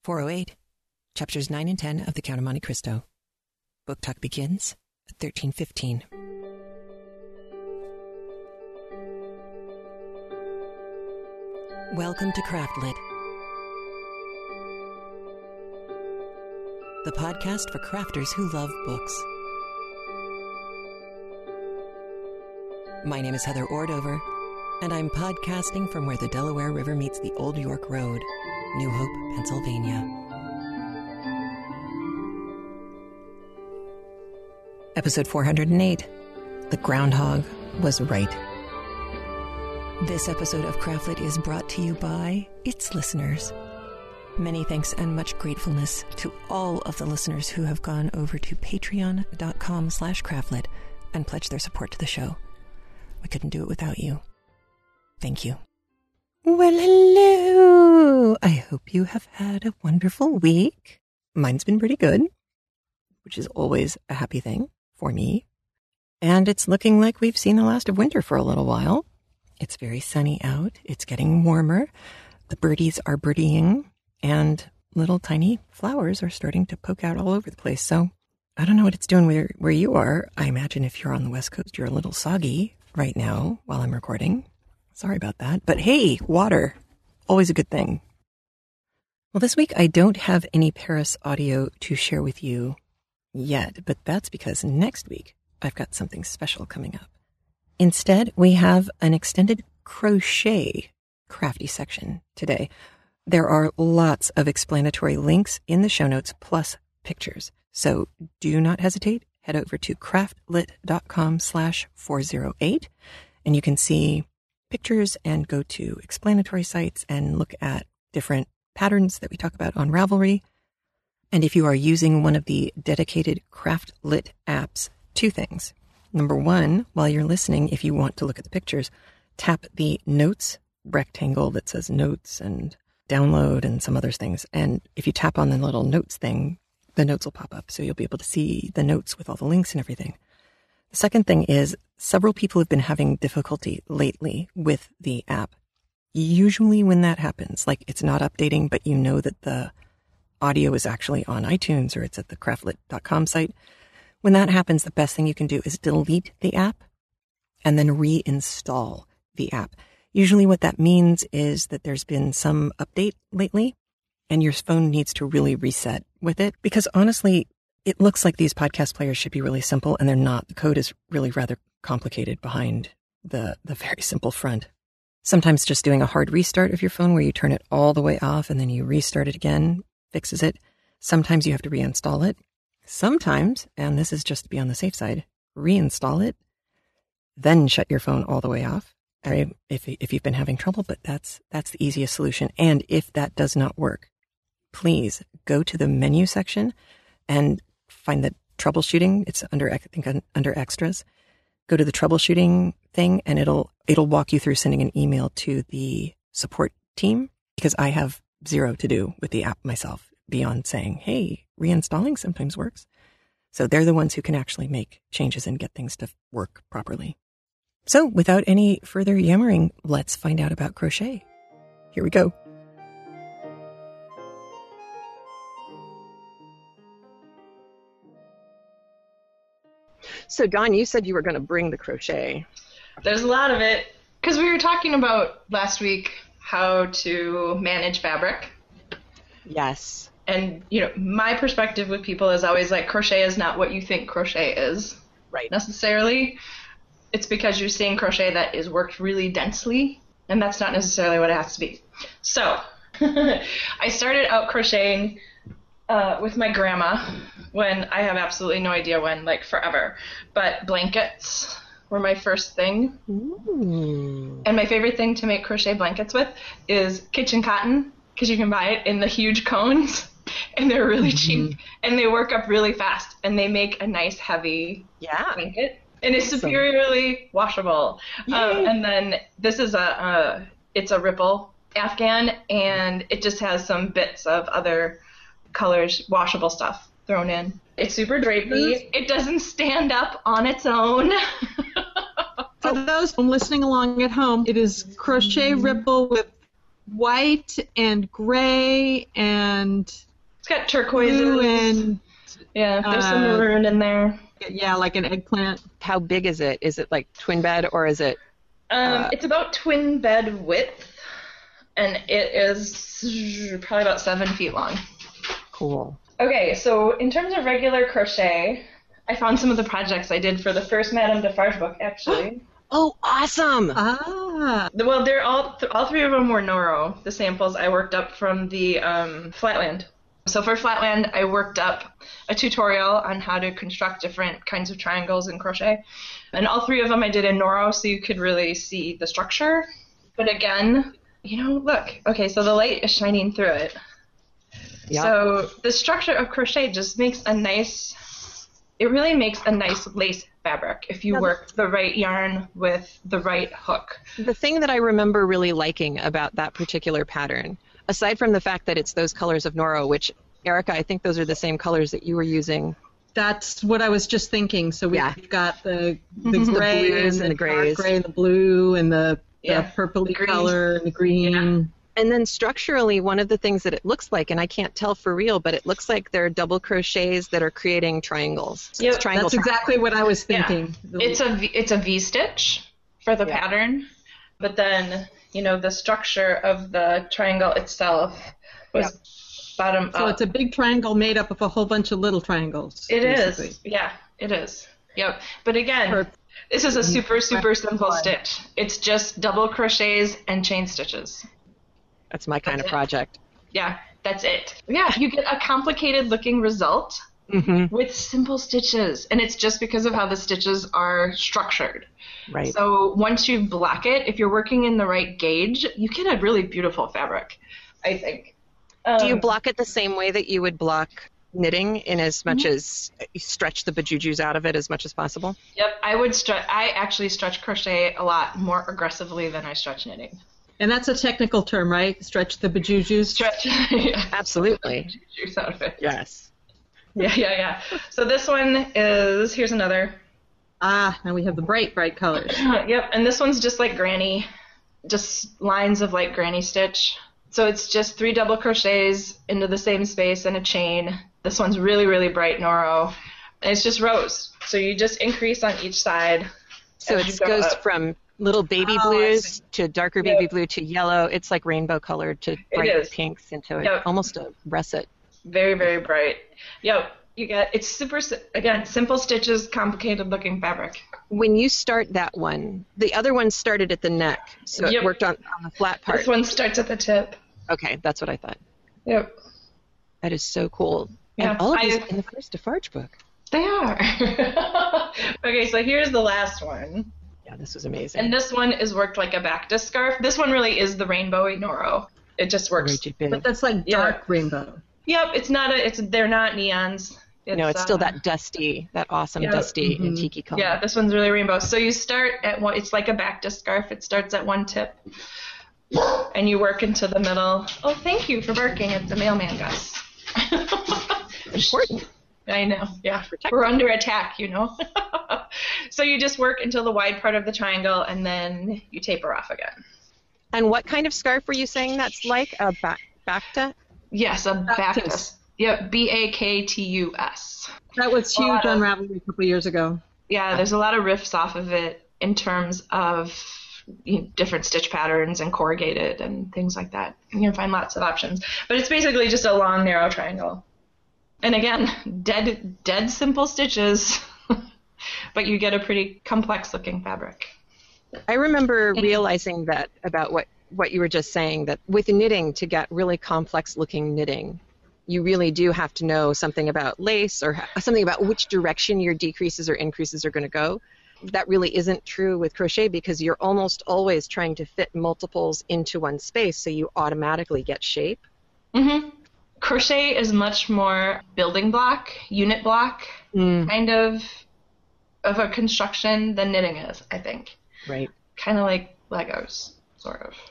408, Chapters 9 and 10 of The Count of Monte Cristo. Book talk begins at 13:15. Welcome to Craftlit, the podcast for crafters who love books. My name is Heather Ordover, and I'm podcasting from where the Delaware River meets the Old York Road, New Hope, Pennsylvania. Episode 408, The Groundhog Was Right. This episode of Craftlit is brought to you by its listeners. Many thanks and much gratefulness to all of the listeners who have gone over to patreon.com/craftlit and pledged their support to the show. We couldn't do it without you. Thank you. Well, hello. I hope you have had a wonderful week. Mine's been pretty good, which is always a happy thing for me. And it's looking like we've seen the last of winter for a little while. It's very sunny out. It's getting warmer. The birdies are birdieing, and little tiny flowers are starting to poke out all over the place. So I don't know what it's doing where you are. I imagine if you're on the West Coast, you're a little soggy right now while I'm recording. Sorry about that. But hey, water, always a good thing. Well, this week I don't have any Paris audio to share with you yet, but that's because next week I've got something special coming up. Instead, we have an extended crochet crafty section today. There are lots of explanatory links in the show notes plus pictures. So do not hesitate. Head over to craftlit.com/408 and you can see pictures and go to explanatory sites and look at different patterns that we talk about on Ravelry. And if you are using one of the dedicated Craftlit apps, two things. Number one, while you're listening, if you want to look at the pictures, tap the notes rectangle that says notes and download and some other things. And if you tap on the little notes thing, the notes will pop up. So you'll be able to see the notes with all the links and everything. The second thing is several people have been having difficulty lately with the app. Usually when that happens, like it's not updating, but you know that the audio is actually on iTunes or it's at the craftlit.com site. When that happens, the best thing you can do is delete the app and then reinstall the app. Usually what that means is that there's been some update lately and your phone needs to really reset with it. Because honestly, it looks like these podcast players should be really simple and they're not. The code is really rather complicated behind the very simple front. Sometimes just doing a hard restart of your phone where you turn it all the way off and then you restart it again fixes it. Sometimes you have to reinstall it. Sometimes, and this is just to be on the safe side, reinstall it, then shut your phone all the way off. Right? If you've been having trouble, but that's the easiest solution. And if that does not work, please go to the menu section and find the troubleshooting. It's under, I think, under extras. Go to the troubleshooting thing and it'll walk you through sending an email to the support team, because I have zero to do with the app myself beyond saying, hey, reinstalling sometimes works. So they're the ones who can actually make changes and get things to work properly. So without any further yammering, let's find out about crochet. Here we go. So Dawn, you said you were going to bring the crochet. There's a lot of it, because we were talking about last week how to manage fabric. Yes. And, my perspective with people is always like, crochet is not what you think crochet is. Right. Necessarily. It's because you're seeing crochet that is worked really densely, and that's not necessarily what it has to be. So, I started out crocheting with my grandma when I have absolutely no idea when, like forever. But blankets were my first thing. Ooh. And my favorite thing to make crochet blankets with is kitchen cotton, because you can buy it in the huge cones, and they're really cheap, and they work up really fast, and they make a nice heavy blanket, and it's superiorly washable. And then this is it's a ripple Afghan, and it just has some bits of other colors, washable stuff thrown in. It's super drapey. It doesn't stand up on its own. For those listening along at home, it is crochet ripple with white and gray and it's got turquoise and there's some maroon in there. Yeah, like an eggplant. How big is it? Is it like twin bed or is it? It's about twin bed width, and it is probably about 7 feet long. Cool. Okay, so in terms of regular crochet, I found some of the projects I did for the first Madame Defarge book, actually. Oh, awesome! Well, they're all 3 of them were Noro, the samples I worked up from the Flatland. So for Flatland, I worked up a tutorial on how to construct different kinds of triangles in crochet. And all 3 of them I did in Noro, so you could really see the structure. But again, look. Okay, so the light is shining through it. Yep. So the structure of crochet just makes it really makes a nice lace fabric if you work the right yarn with the right hook. The thing that I remember really liking about that particular pattern, aside from the fact that it's those colors of Noro, which, Erica, I think those are the same colors that you were using. That's what I was just thinking. So we've got the gray the blues and the grays. Gray, the blue, and the purpley color, and the green. Yeah. And then structurally, one of the things that it looks like, and I can't tell for real, but it looks like they're double crochets that are creating triangles. Yep, that's exactly what I was thinking. Yeah. It's a V-stitch for the pattern, but then, the structure of the triangle itself was bottom up. So it's a big triangle made up of a whole bunch of little triangles. It is. Yeah, it is. Yep. But again, this is a super, super simple stitch. It's just double crochets and chain stitches. That's my kind of project. Yeah, that's it. Yeah, you get a complicated looking result with simple stitches. And it's just because of how the stitches are structured. Right. So once you block it, if you're working in the right gauge, you get a really beautiful fabric, I think. Do you block it the same way that you would block knitting, in as much as you stretch the bejujus out of it as much as possible? Yep, I actually stretch crochet a lot more aggressively than I stretch knitting. And that's a technical term, right? Stretch the bejujus? Stretch. Absolutely. Bejujus out of it. Yes. Yeah. So this one is, here's another. Now we have the bright colors. Yep, and this one's just like granny, just lines of like granny stitch. So it's just 3 double crochets into the same space and a chain. This one's really, really bright Noro. And it's just rows. So you just increase on each side. So it goes from little baby blues to darker baby blue to yellow. It's like rainbow colored to bright pinks into almost a russet. Very, very bright. Yep. It's super, again, simple stitches, complicated looking fabric. When you start that one, the other one started at the neck, so it worked on the flat part. This one starts at the tip. Okay, that's what I thought. Yep. That is so cool. Yeah. And all of these in the first Defarge book. They are. Okay, so here's the last one. Yeah, this was amazing. And this one is worked like a Bacta scarf. This one really is the rainbowy Noro. It just works. But that's like dark rainbow. Yep, they're not neons. It's still that dusty, that awesome dusty antique color. Yeah, this one's really rainbow. So you start at one, it's like a Bacta scarf. It starts at one tip, and you work into the middle. Oh, thank you for barking at the mailman, Gus. Important. I know, yeah. We're under attack, So you just work until the wide part of the triangle, and then you taper off again. And what kind of scarf were you saying that's like? A Bacta? Yes, a Bactus. Yep, Bactus. That was huge on Ravelry a couple years ago. Yeah, there's a lot of riffs off of it in terms of different stitch patterns and corrugated and things like that. You can find lots of options. But it's basically just a long, narrow triangle. And again, dead simple stitches, but you get a pretty complex looking fabric. I remember realizing that about what you were just saying, that with knitting, to get really complex looking knitting, you really do have to know something about lace or something about which direction your decreases or increases are going to go. That really isn't true with crochet because you're almost always trying to fit multiples into one space, so you automatically get shape. Mm-hmm. Crochet is much more building block, unit block kind of a construction than knitting is, I think. Right. Kind of like Legos, sort of.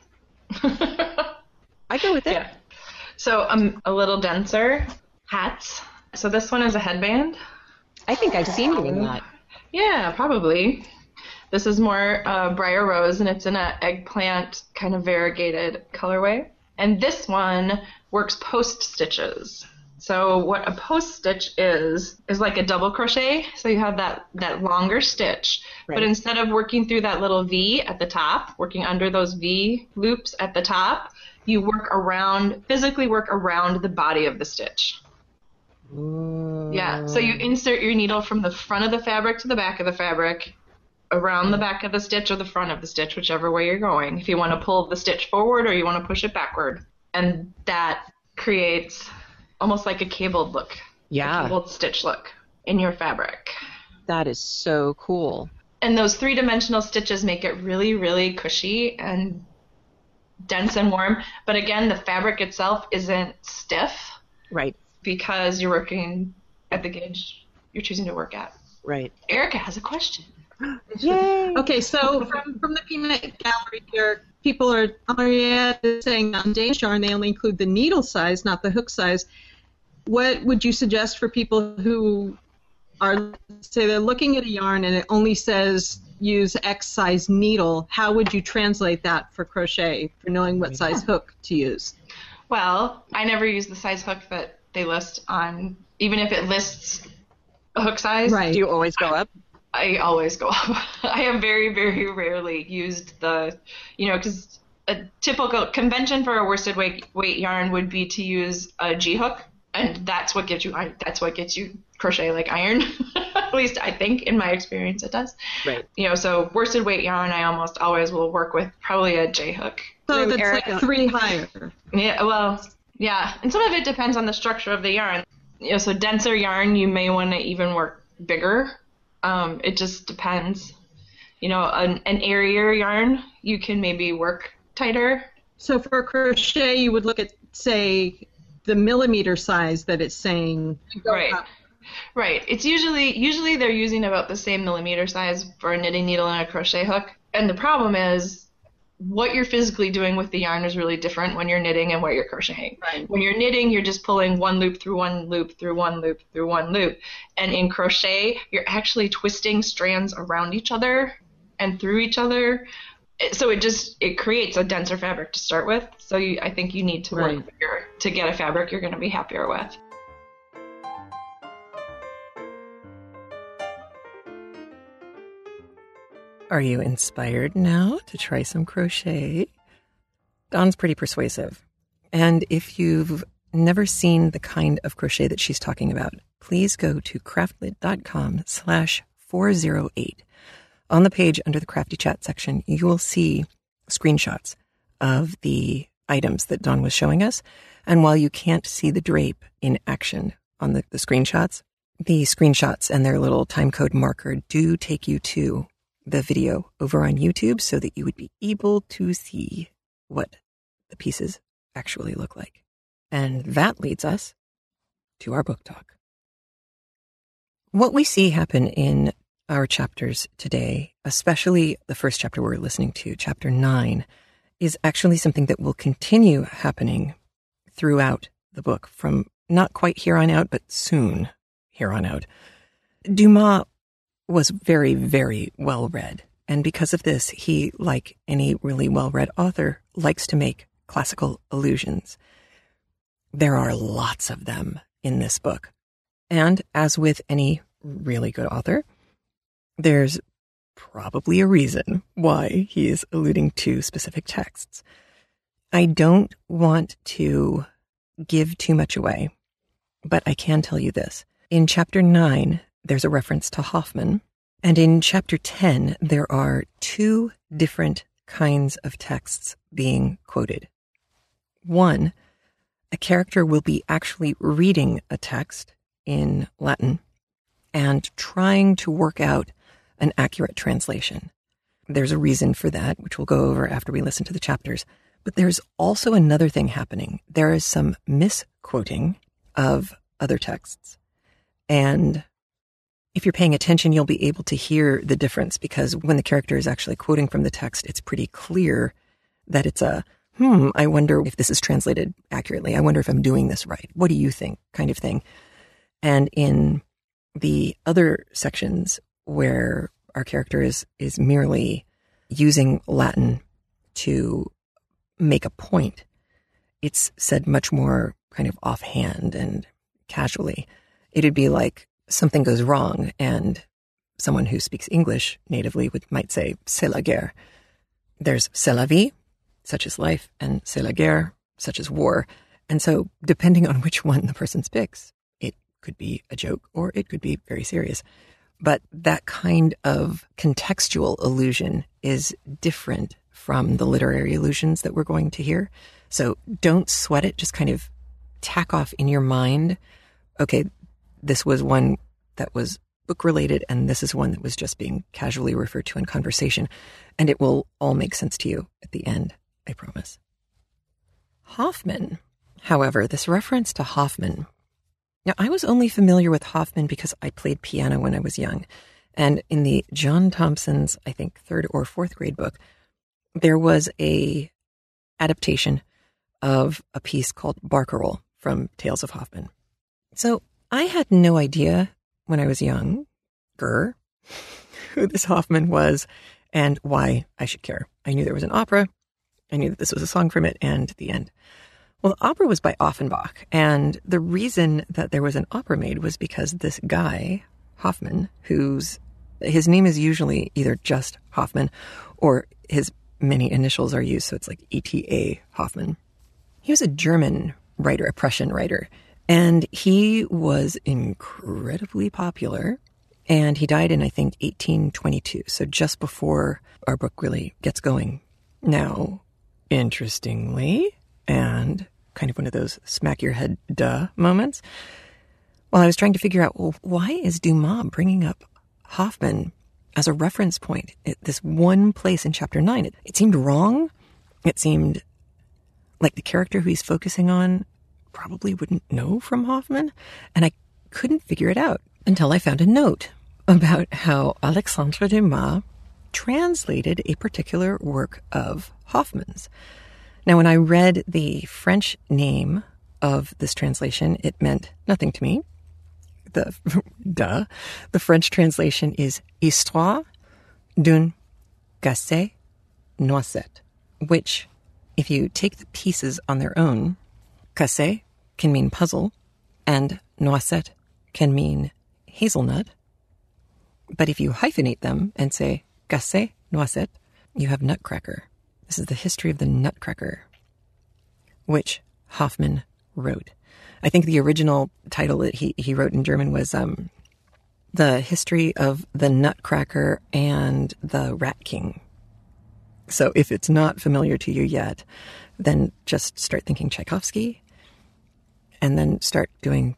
I go with it. Yeah. So a little denser hats. So this one is a headband. I think I've seen you in that. Yeah, probably. This is more Briar Rose, and it's in an eggplant kind of variegated colorway. And this one works post stitches. So what a post stitch is like a double crochet. So you have that longer stitch, right. But instead of working through that little V at the top, working under those V loops at the top, you physically work around the body of the stitch. Ooh. Yeah, so you insert your needle from the front of the fabric to the back of the fabric, around the back of the stitch or the front of the stitch, whichever way you're going, if you want to pull the stitch forward or you want to push it backward. And that creates almost like a cabled look. Yeah. A cabled stitch look in your fabric. That is so cool. And those 3-dimensional stitches make it really, really cushy and dense and warm. But again, the fabric itself isn't stiff. Right. Because you're working at the gauge you're choosing to work at. Right. Erica has a question. Yay! Okay, so from the Peanut Gallery here, people are saying on Danish yarn they only include the needle size, not the hook size. What would you suggest for people who are, say they're looking at a yarn and it only says use X size needle? How would you translate that for crochet, for knowing what size hook to use? Well, I never use the size hook that they list on, even if it lists a hook size. Right. Do you always go up? I always go up. I have very, very rarely used because a typical convention for a worsted weight yarn would be to use a G hook, and that's what gets you crochet like iron. At least I think, in my experience, it does. Right. So worsted weight yarn, I almost always will work with probably a J hook. So that's like 3 higher. Yeah. Well. Yeah, and some of it depends on the structure of the yarn. So denser yarn, you may want to even work bigger. It just depends. An airier yarn, you can maybe work tighter. So for crochet, you would look at, say, the millimeter size that it's saying. Right. Right. It's usually they're using about the same millimeter size for a knitting needle and a crochet hook. And the problem is, what you're physically doing with the yarn is really different when you're knitting and what you're crocheting. Right. When you're knitting, you're just pulling one loop through one loop through one loop through one loop. And in crochet, you're actually twisting strands around each other and through each other. So it creates a denser fabric to start with. So I think you need to work bigger to get a fabric you're going to be happier with. Are you inspired now to try some crochet? Dawn's pretty persuasive. And if you've never seen the kind of crochet that she's talking about, please go to craftlit.com/408. On the page under the Crafty Chat section, you will see screenshots of the items that Dawn was showing us. And while you can't see the drape in action on the screenshots and their little timecode marker do take you to the video over on YouTube so that you would be able to see what the pieces actually look like. And that leads us to our book talk. What we see happen in our chapters today, especially the first chapter we're listening to, chapter 9, is actually something that will continue happening throughout the book from not quite here on out, but soon here on out. Dumas was very, very well read. And because of this, he, like any really well-read author, likes to make classical allusions. There are lots of them in this book. And as with any really good author, there's probably a reason why he is alluding to specific texts. I don't want to give too much away, but I can tell you this. In chapter 9, there's a reference to Hoffman. And in chapter 10, there are 2 different kinds of texts being quoted. One, a character will be actually reading a text in Latin and trying to work out an accurate translation. There's a reason for that, which we'll go over after we listen to the chapters. But there's also another thing happening. There is some misquoting of other texts. And if you're paying attention, you'll be able to hear the difference, because when the character is actually quoting from the text, it's pretty clear that it's a, I wonder if this is translated accurately. I wonder if I'm doing this right. What do you think? Kind of thing. And in the other sections where our character is merely using Latin to make a point. It's said much more kind of offhand and casually. It'd be like something goes wrong and someone who speaks English natively might say, c'est la guerre. There's c'est la vie, such as life, and c'est la guerre, such as war. And so depending on which one the person picks, it could be a joke or it could be very serious. But that kind of contextual allusion is different from the literary allusions that we're going to hear. So don't sweat it. Just kind of tack off in your mind, okay, this was one that was book related and this is one that was just being casually referred to in conversation. And it will all make sense to you at the end, I promise. Hoffmann, however, this reference to Hoffmann. Now, I was only familiar with Hoffmann because I played piano when I was young. And in the John Thompson's, I think, 3rd or 4th grade book, there was a adaptation of a piece called Barcarolle from Tales of Hoffmann. So I had no idea when I was younger who this Hoffmann was and why I should care. I knew there was an opera. I knew that this was a song from it, and the end. Well, the opera was by Offenbach, and the reason that there was an opera made was because this guy, Hoffmann, his name is usually either just Hoffmann or his many initials are used, so it's like E.T.A. Hoffmann. He was a German writer, a Prussian writer, and he was incredibly popular, and he died in, I think, 1822, so just before our book really gets going. Now, interestingly, and kind of one of those smack your head duh moments, while I was trying to figure out, well, why is Dumas bringing up Hoffmann as a reference point at this one place in chapter 9? It seemed wrong. It seemed like the character who he's focusing on probably wouldn't know from Hoffmann, and I couldn't figure it out until I found a note about how Alexandre Dumas translated a particular work of Hoffmann's. Now, when I read the French name of this translation, it meant nothing to me. The French translation is Histoire d'une cassée noisette, which, if you take the pieces on their own, cassé can mean puzzle and noisette can mean hazelnut. But if you hyphenate them and say cassé noisette, you have nutcracker. This is the history of the nutcracker, which Hoffmann wrote. I think the original title that he wrote in German was The History of the Nutcracker and the Rat King. So if it's not familiar to you yet, then just start thinking Tchaikovsky and then start doing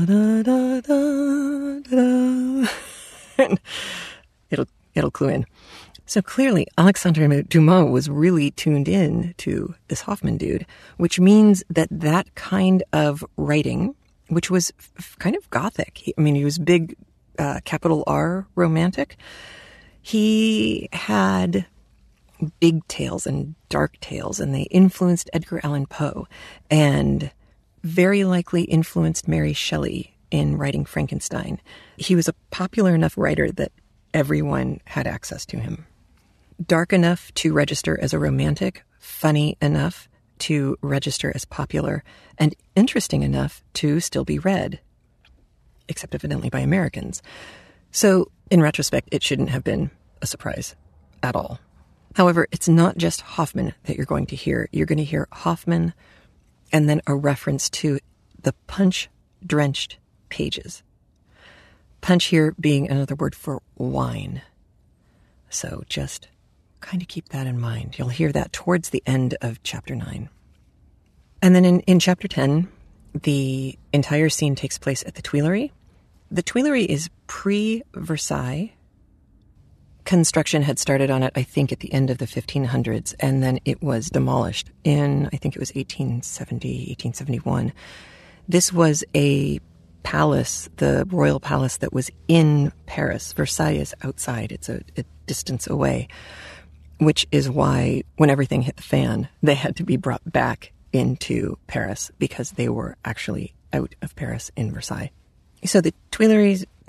ba-da-da-da-da-da. And it'll clue in. So clearly, Alexandre Dumas was really tuned in to this Hoffmann dude, which means that kind of writing, which was kind of gothic. He was big, capital R romantic. He had big tales and dark tales, and they influenced Edgar Allan Poe, and very likely influenced Mary Shelley in writing Frankenstein. He was a popular enough writer that everyone had access to him. Dark enough to register as a romantic, funny enough to register as popular, and interesting enough to still be read, except evidently by Americans. So, in retrospect, it shouldn't have been a surprise at all. However, it's not just Hoffmann that you're going to hear. You're going to hear Hoffmann and then a reference to the punch-drenched pages. Punch here being another word for wine. So just kind of keep that in mind. You'll hear that towards the end of chapter 9. And then in chapter 10, the entire scene takes place at the Tuileries. The Tuileries is pre-Versailles. Construction had started on it, I think, at the end of the 1500s, and then it was demolished in, I think it was 1870, 1871. This was a palace, the royal palace that was in Paris. Versailles is outside. It's a distance away, which is why when everything hit the fan, they had to be brought back into Paris because they were actually out of Paris in Versailles. So the Tuileries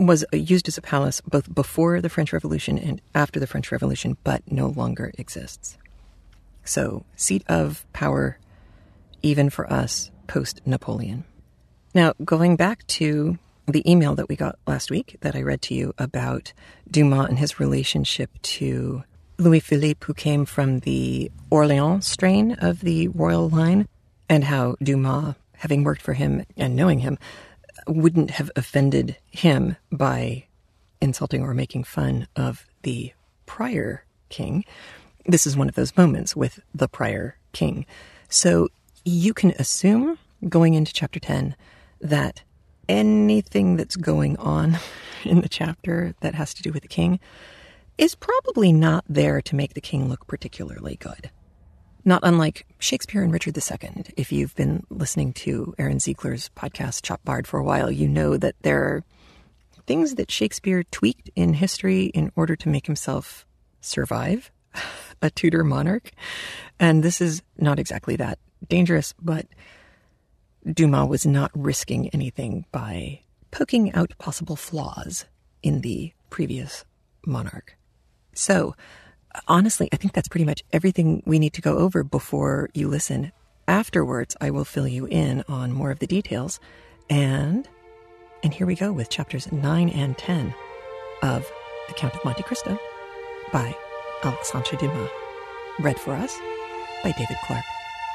was used as a palace both before the French Revolution and after the French Revolution, but no longer exists. So, seat of power, even for us, post-Napoleon. Now, going back to the email that we got last week that I read to you about Dumas and his relationship to Louis-Philippe, who came from the Orléans strain of the royal line, and how Dumas, having worked for him and knowing him, wouldn't have offended him by insulting or making fun of the prior king. This is one of those moments with the prior king. So you can assume, going into chapter 10, that anything that's going on in the chapter that has to do with the king is probably not there to make the king look particularly good. Not unlike Shakespeare and Richard II. If you've been listening to Aaron Ziegler's podcast, Chop Bard, for a while, you know that there are things that Shakespeare tweaked in history in order to make himself survive a Tudor monarch. And this is not exactly that dangerous, but Dumas was not risking anything by poking out possible flaws in the previous monarch. So, honestly, I think that's pretty much everything we need to go over before you listen. Afterwards, I will fill you in on more of the details. And here we go with chapters 9 and 10 of The Count of Monte Cristo by Alexandre Dumas. Read for us by David Clark.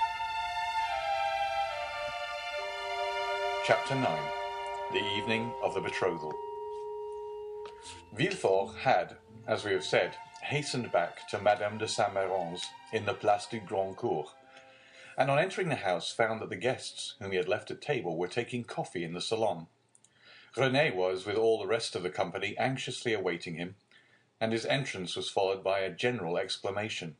Chapter 9. The Evening of the Betrothal. Villefort had, as we have said, hastened back to Madame de Saint-Méran's in the Place du Grand Cour, and on entering the house found that the guests whom he had left at table were taking coffee in the salon. René was, with all the rest of the company, anxiously awaiting him, and his entrance was followed by a general exclamation.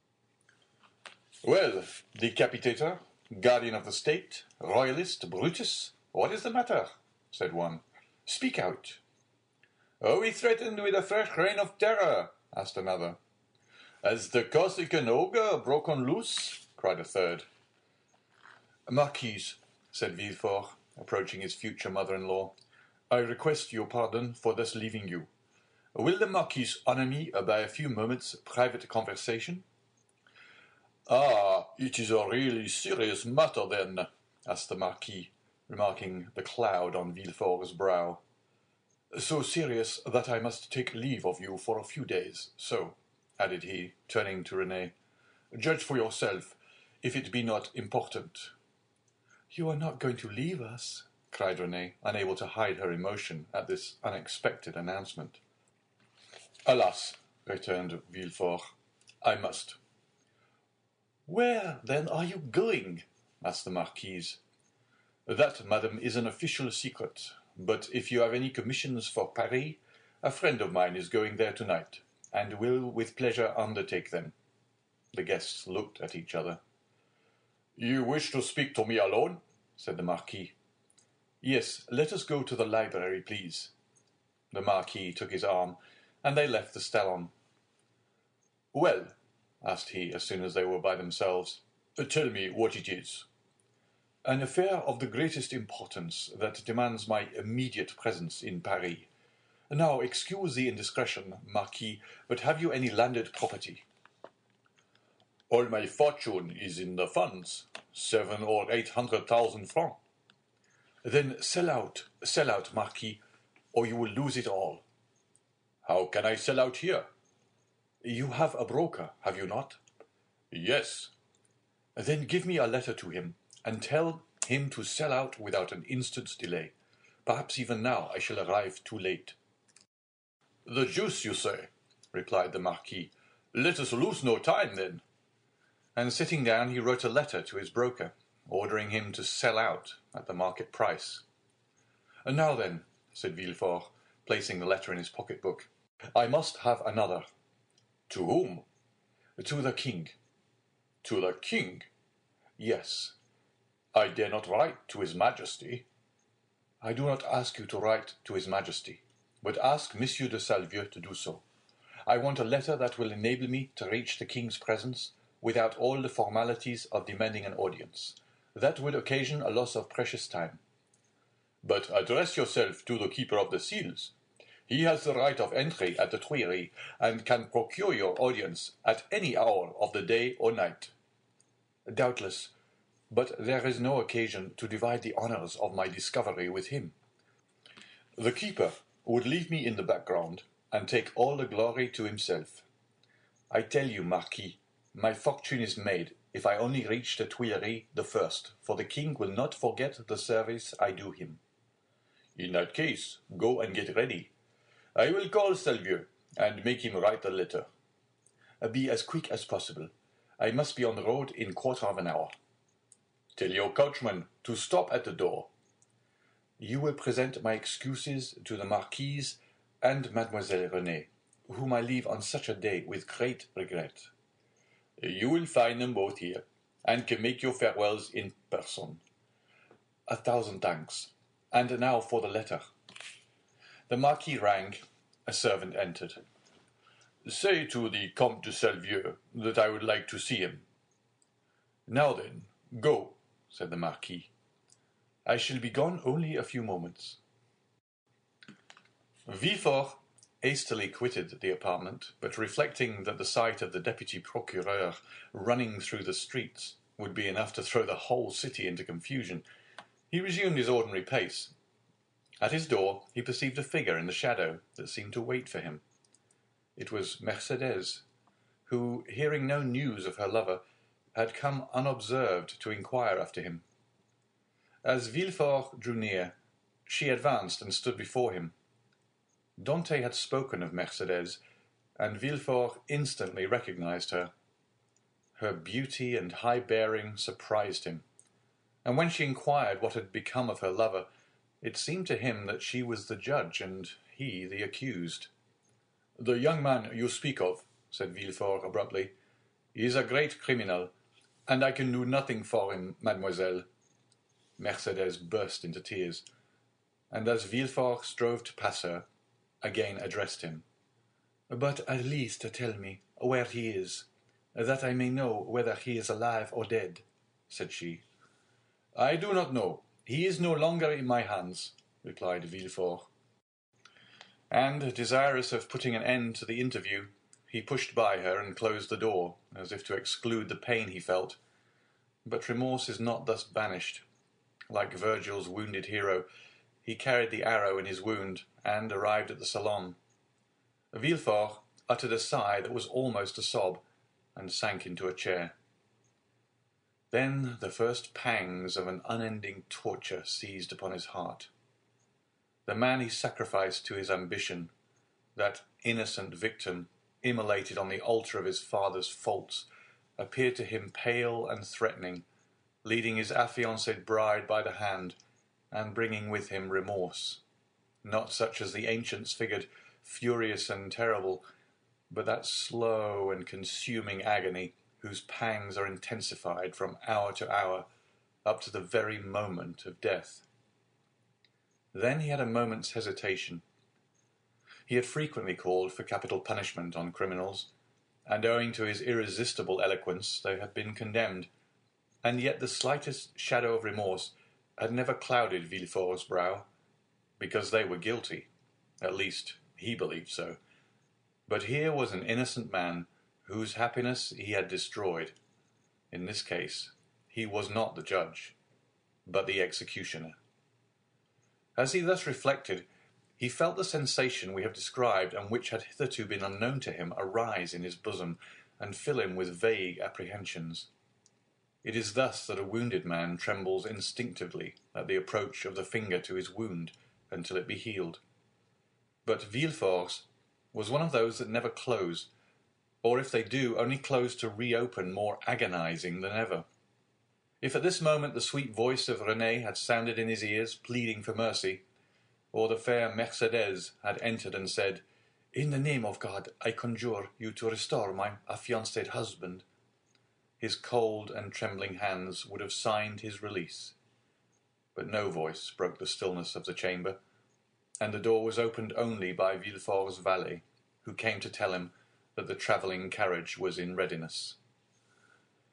"Well, decapitator, guardian of the state, royalist, Brutus, what is the matter?" said one. "Speak out." "Are we threatened with a fresh reign of terror?" asked another. "Has the Corsican ogre broken loose?" cried a third. "Marquise," said Villefort, approaching his future mother-in-law, "I request your pardon for thus leaving you. Will the Marquise honour me by a few moments' private conversation?" "Ah, it is a really serious matter, then?" asked the Marquis, remarking the cloud on Villefort's brow. "So serious that I must take leave of you for a few days. So," added he, turning to René, "judge for yourself, if it be not important." "You are not going to leave us?" cried René, unable to hide her emotion at this unexpected announcement. "Alas," returned Villefort, "I must." "Where, then, are you going?" asked the Marquise. "That, madam, is an official secret. But if you have any commissions for Paris, a friend of mine is going there tonight, and will with pleasure undertake them." The guests looked at each other. "You wish to speak to me alone?" said the Marquis. "Yes, let us go to the library, please." The Marquis took his arm, and they left the salon. "Well," asked he, as soon as they were by themselves, "tell me what it is." "An affair of the greatest importance that demands my immediate presence in Paris. Now, excuse the indiscretion, Marquis, but have you any landed property?" "All my fortune is in the funds, 700,000 or 800,000 francs." "Then sell out, Marquis, or you will lose it all." "How can I sell out here?" "You have a broker, have you not?" "Yes." "Then give me a letter to him, and tell him to sell out without an instant's delay. Perhaps even now I shall arrive too late." "The deuce you say," replied the Marquis. "Let us lose no time, then." And sitting down, he wrote a letter to his broker, ordering him to sell out at the market price. "Now then," said Villefort, placing the letter in his pocket-book, "I must have another." "To whom?" "To the king." "To the king?" "Yes." "I dare not write to his Majesty." "I do not ask you to write to his Majesty, but ask Monsieur de Salvieux to do so. I want a letter that will enable me to reach the king's presence without all the formalities of demanding an audience. That would occasion a loss of precious time." But address yourself to the keeper of the seals. He has the right of entry at the Tuileries, and can procure your audience at any hour of the day or night. Doubtless, but there is no occasion to divide the honours of my discovery with him. The keeper would leave me in the background, and take all the glory to himself. I tell you, Marquis, my fortune is made if I only reach the Tuileries the first, for the king will not forget the service I do him. In that case, go and get ready. I will call Salvieux, and make him write the letter. Be as quick as possible. I must be on the road in 1/4 hour. Tell your coachman to stop at the door. You will present my excuses to the Marquise and Mademoiselle Renée, whom I leave on such a day with great regret. You will find them both here, and can make your farewells in person. 1,000 thanks. And now for the letter. The Marquis rang. A servant entered. Say to the Comte de Salvieux that I would like to see him. Now then, go, said the Marquis. I shall be gone only a few moments. Villefort hastily quitted the apartment, but reflecting that the sight of the deputy procureur running through the streets would be enough to throw the whole city into confusion, he resumed his ordinary pace. At his door he perceived a figure in the shadow that seemed to wait for him. It was Mercédès, who, hearing no news of her lover, had come unobserved to inquire after him. As Villefort drew near, she advanced and stood before him. Dante had spoken of Mercédès, and Villefort instantly recognized her. Her beauty and high bearing surprised him, and when she inquired what had become of her lover, it seemed to him that she was the judge and he the accused. "The young man you speak of," said Villefort abruptly, "is a great criminal, and I can do nothing for him, mademoiselle." Mercédès burst into tears, and as Villefort strove to pass her, again addressed him. "But at least tell me where he is, that I may know whether he is alive or dead," said she. "I do not know. He is no longer in my hands," replied Villefort. And, desirous of putting an end to the interview, he pushed by her and closed the door, as if to exclude the pain he felt. But remorse is not thus banished. Like Virgil's wounded hero, he carried the arrow in his wound, and arrived at the salon. Villefort uttered a sigh that was almost a sob, and sank into a chair. Then the first pangs of an unending torture seized upon his heart. The man he sacrificed to his ambition, that innocent victim immolated on the altar of his father's faults, appeared to him pale and threatening, leading his affianced bride by the hand, and bringing with him remorse, not such as the ancients figured, furious and terrible, but that slow and consuming agony whose pangs are intensified from hour to hour, up to the very moment of death. Then he had a moment's hesitation. He had frequently called for capital punishment on criminals, and owing to his irresistible eloquence they had been condemned, and yet the slightest shadow of remorse had never clouded Villefort's brow, because they were guilty. At least he believed so. But here was an innocent man whose happiness he had destroyed. In this case he was not the judge, but the executioner. As he thus reflected, he felt the sensation we have described, and which had hitherto been unknown to him, arise in his bosom, and fill him with vague apprehensions. It is thus that a wounded man trembles instinctively at the approach of the finger to his wound until it be healed. But Villefort's was one of those that never close, or if they do, only close to reopen more agonizing than ever. If at this moment the sweet voice of Renée had sounded in his ears, pleading for mercy, or the fair Mercédès had entered and said, "In the name of God, I conjure you to restore my affianced husband," his cold and trembling hands would have signed his release. But no voice broke the stillness of the chamber, and the door was opened only by Villefort's valet, who came to tell him that the travelling carriage was in readiness.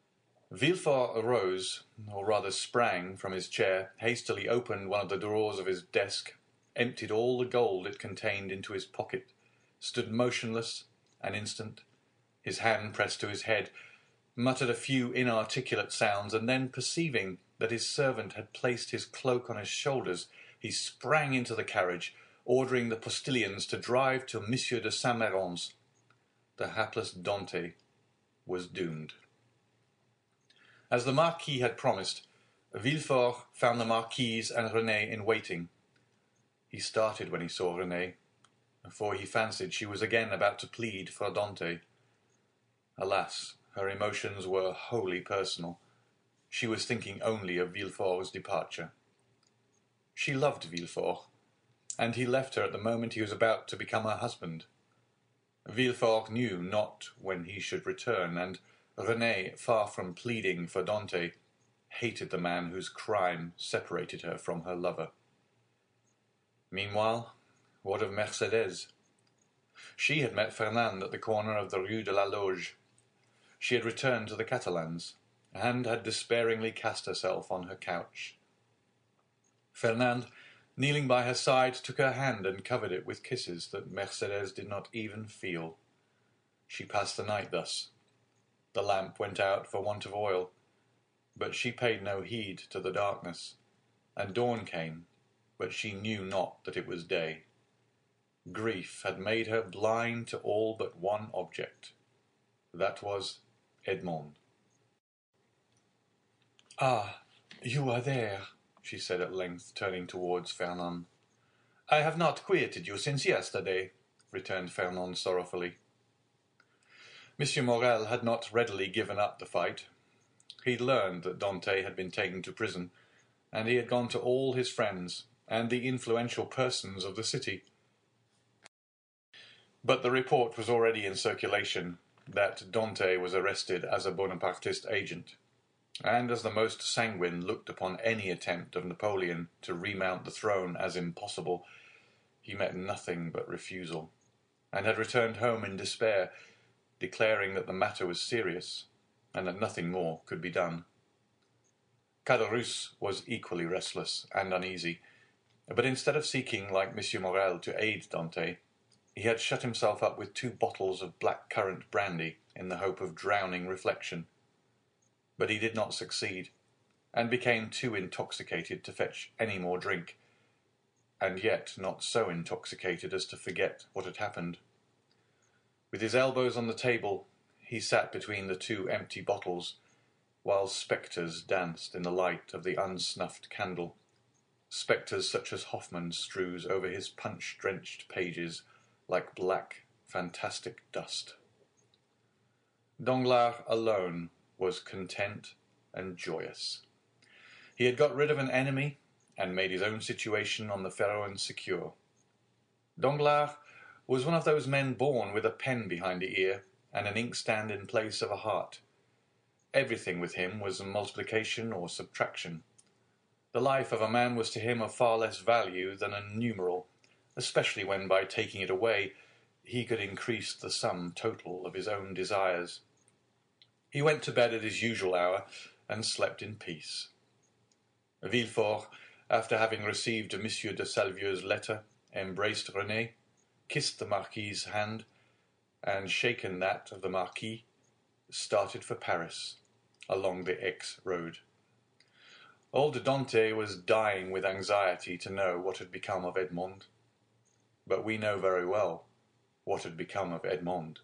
Villefort arose, or rather sprang, from his chair, hastily opened one of the drawers of his desk, emptied all the gold it contained into his pocket, stood motionless an instant, his hand pressed to his head, muttered a few inarticulate sounds, and then, perceiving that his servant had placed his cloak on his shoulders, he sprang into the carriage, ordering the postilions to drive to Monsieur de Saint-Méran's. The hapless Dante was doomed. As the Marquis had promised, Villefort found the Marquise and Renée in waiting. He started when he saw Renée, for he fancied she was again about to plead for Dante. Alas, her emotions were wholly personal. She was thinking only of Villefort's departure. She loved Villefort, and he left her at the moment he was about to become her husband. Villefort knew not when he should return, and Renée, far from pleading for Dante, hated the man whose crime separated her from her lover. Meanwhile, what of Mercédès? She had met Fernand at the corner of the Rue de la Loge. She had returned to the Catalans, and had despairingly cast herself on her couch. Fernand, kneeling by her side, took her hand and covered it with kisses that Mercédès did not even feel. She passed the night thus. The lamp went out for want of oil, but she paid no heed to the darkness, and dawn came, but she knew not that it was day. Grief had made her blind to all but one object. That was Edmond. "Ah, you are there," she said at length, turning towards Fernand. "I have not quitted you since yesterday," returned Fernand sorrowfully. Monsieur Morel had not readily given up the fight. He learned that Dante had been taken to prison, and he had gone to all his friends and the influential persons of the city. But the report was already in circulation that Dante was arrested as a Bonapartist agent, and as the most sanguine looked upon any attempt of Napoleon to remount the throne as impossible, he met nothing but refusal, and had returned home in despair, declaring that the matter was serious, and that nothing more could be done. Caderousse was equally restless and uneasy, but instead of seeking, like Monsieur Morel, to aid Dante, he had shut himself up with 2 bottles of black-currant brandy in the hope of drowning reflection. But he did not succeed, and became too intoxicated to fetch any more drink, and yet not so intoxicated as to forget what had happened. With his elbows on the table, he sat between the 2 empty bottles, while spectres danced in the light of the unsnuffed candle, spectres such as Hoffmann strews over his punch-drenched pages like black, fantastic dust. Danglars alone was content and joyous. He had got rid of an enemy, and made his own situation on the Pharaon secure. Danglars was one of those men born with a pen behind the ear and an inkstand in place of a heart. Everything with him was multiplication or subtraction. The life of a man was to him of far less value than a numeral, especially when by taking it away he could increase the sum total of his own desires. He went to bed at his usual hour and slept in peace. Villefort, after having received Monsieur de Salvieux's letter, embraced Renée, kissed the Marquis's hand, and shaken that of the Marquis, started for Paris, along the Aix road. Old Dante was dying with anxiety to know what had become of Edmond, but we know very well what had become of Edmond.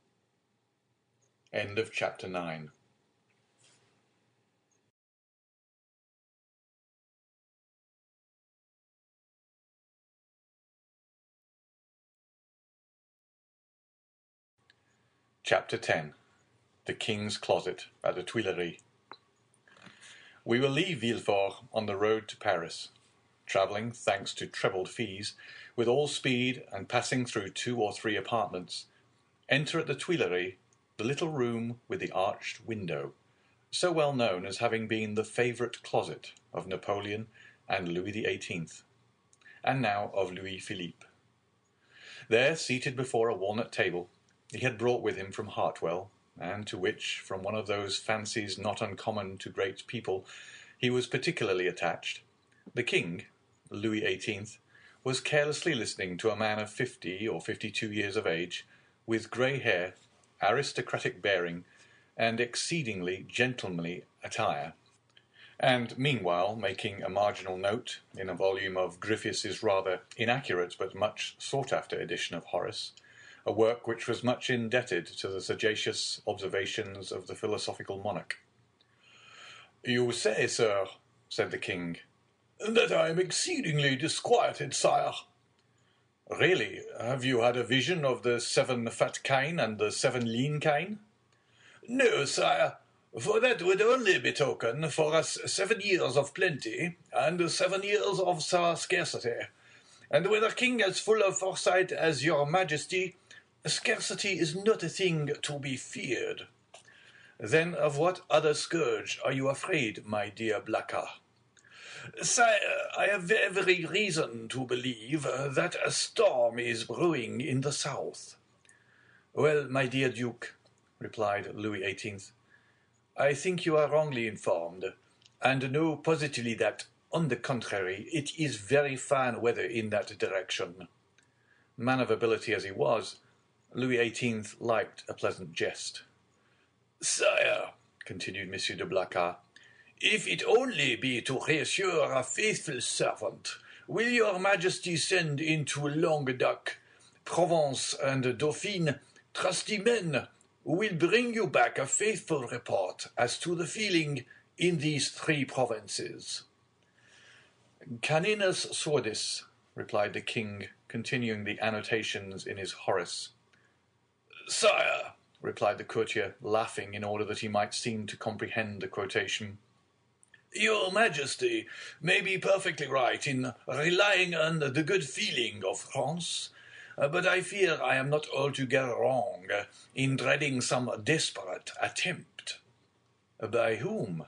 End of chapter 9. Chapter 10. The King's Closet at the Tuileries. We will leave Villefort on the road to Paris, travelling, thanks to trebled fees, with all speed and passing through 2 or 3 apartments, enter at the Tuileries the little room with the arched window, so well known as having been the favourite closet of Napoleon and Louis XVIII, and now of Louis Philippe. There, seated before a walnut table, he had brought with him from Hartwell, and to which, from one of those fancies not uncommon to great people, he was particularly attached, the king, Louis XVIII, was carelessly listening to a man of 50 or 52 years of age, with grey hair, aristocratic bearing, and exceedingly gentlemanly attire, and meanwhile making a marginal note, in a volume of Gryphius's rather inaccurate but much sought-after edition of Horace, a work which was much indebted to the sagacious observations of the philosophical monarch. "You say, sir," said the king, "that I am exceedingly disquieted, sire." "Really? Have you had a vision of the 7 fat kine and the 7 lean kine?" "No, sire, for that would only betoken for us 7 years of plenty and 7 years of scarcity. And with a king as full of foresight as your majesty, scarcity is not a thing to be feared." "Then of what other scourge are you afraid, my dear Blacas?" "Sire, I have every reason to believe that a storm is brewing in the south." "Well, my dear Duke," replied Louis XVIII, "I think you are wrongly informed, and know positively that, on the contrary, it is very fine weather in that direction." Man of ability as he was, Louis XVIII liked a pleasant jest. "Sire," continued Monsieur de Blacas, "if it only be to reassure a faithful servant, will your majesty send into Languedoc, Provence, and Dauphine trusty men who will bring you back a faithful report as to the feeling in these 3 provinces?" "Caninus sordis," replied the king, continuing the annotations in his Horace. "Sire," replied the courtier, laughing in order that he might seem to comprehend the quotation, "your majesty may be perfectly right in relying on the good feeling of France, but I fear I am not altogether wrong in dreading some desperate attempt." "By whom?"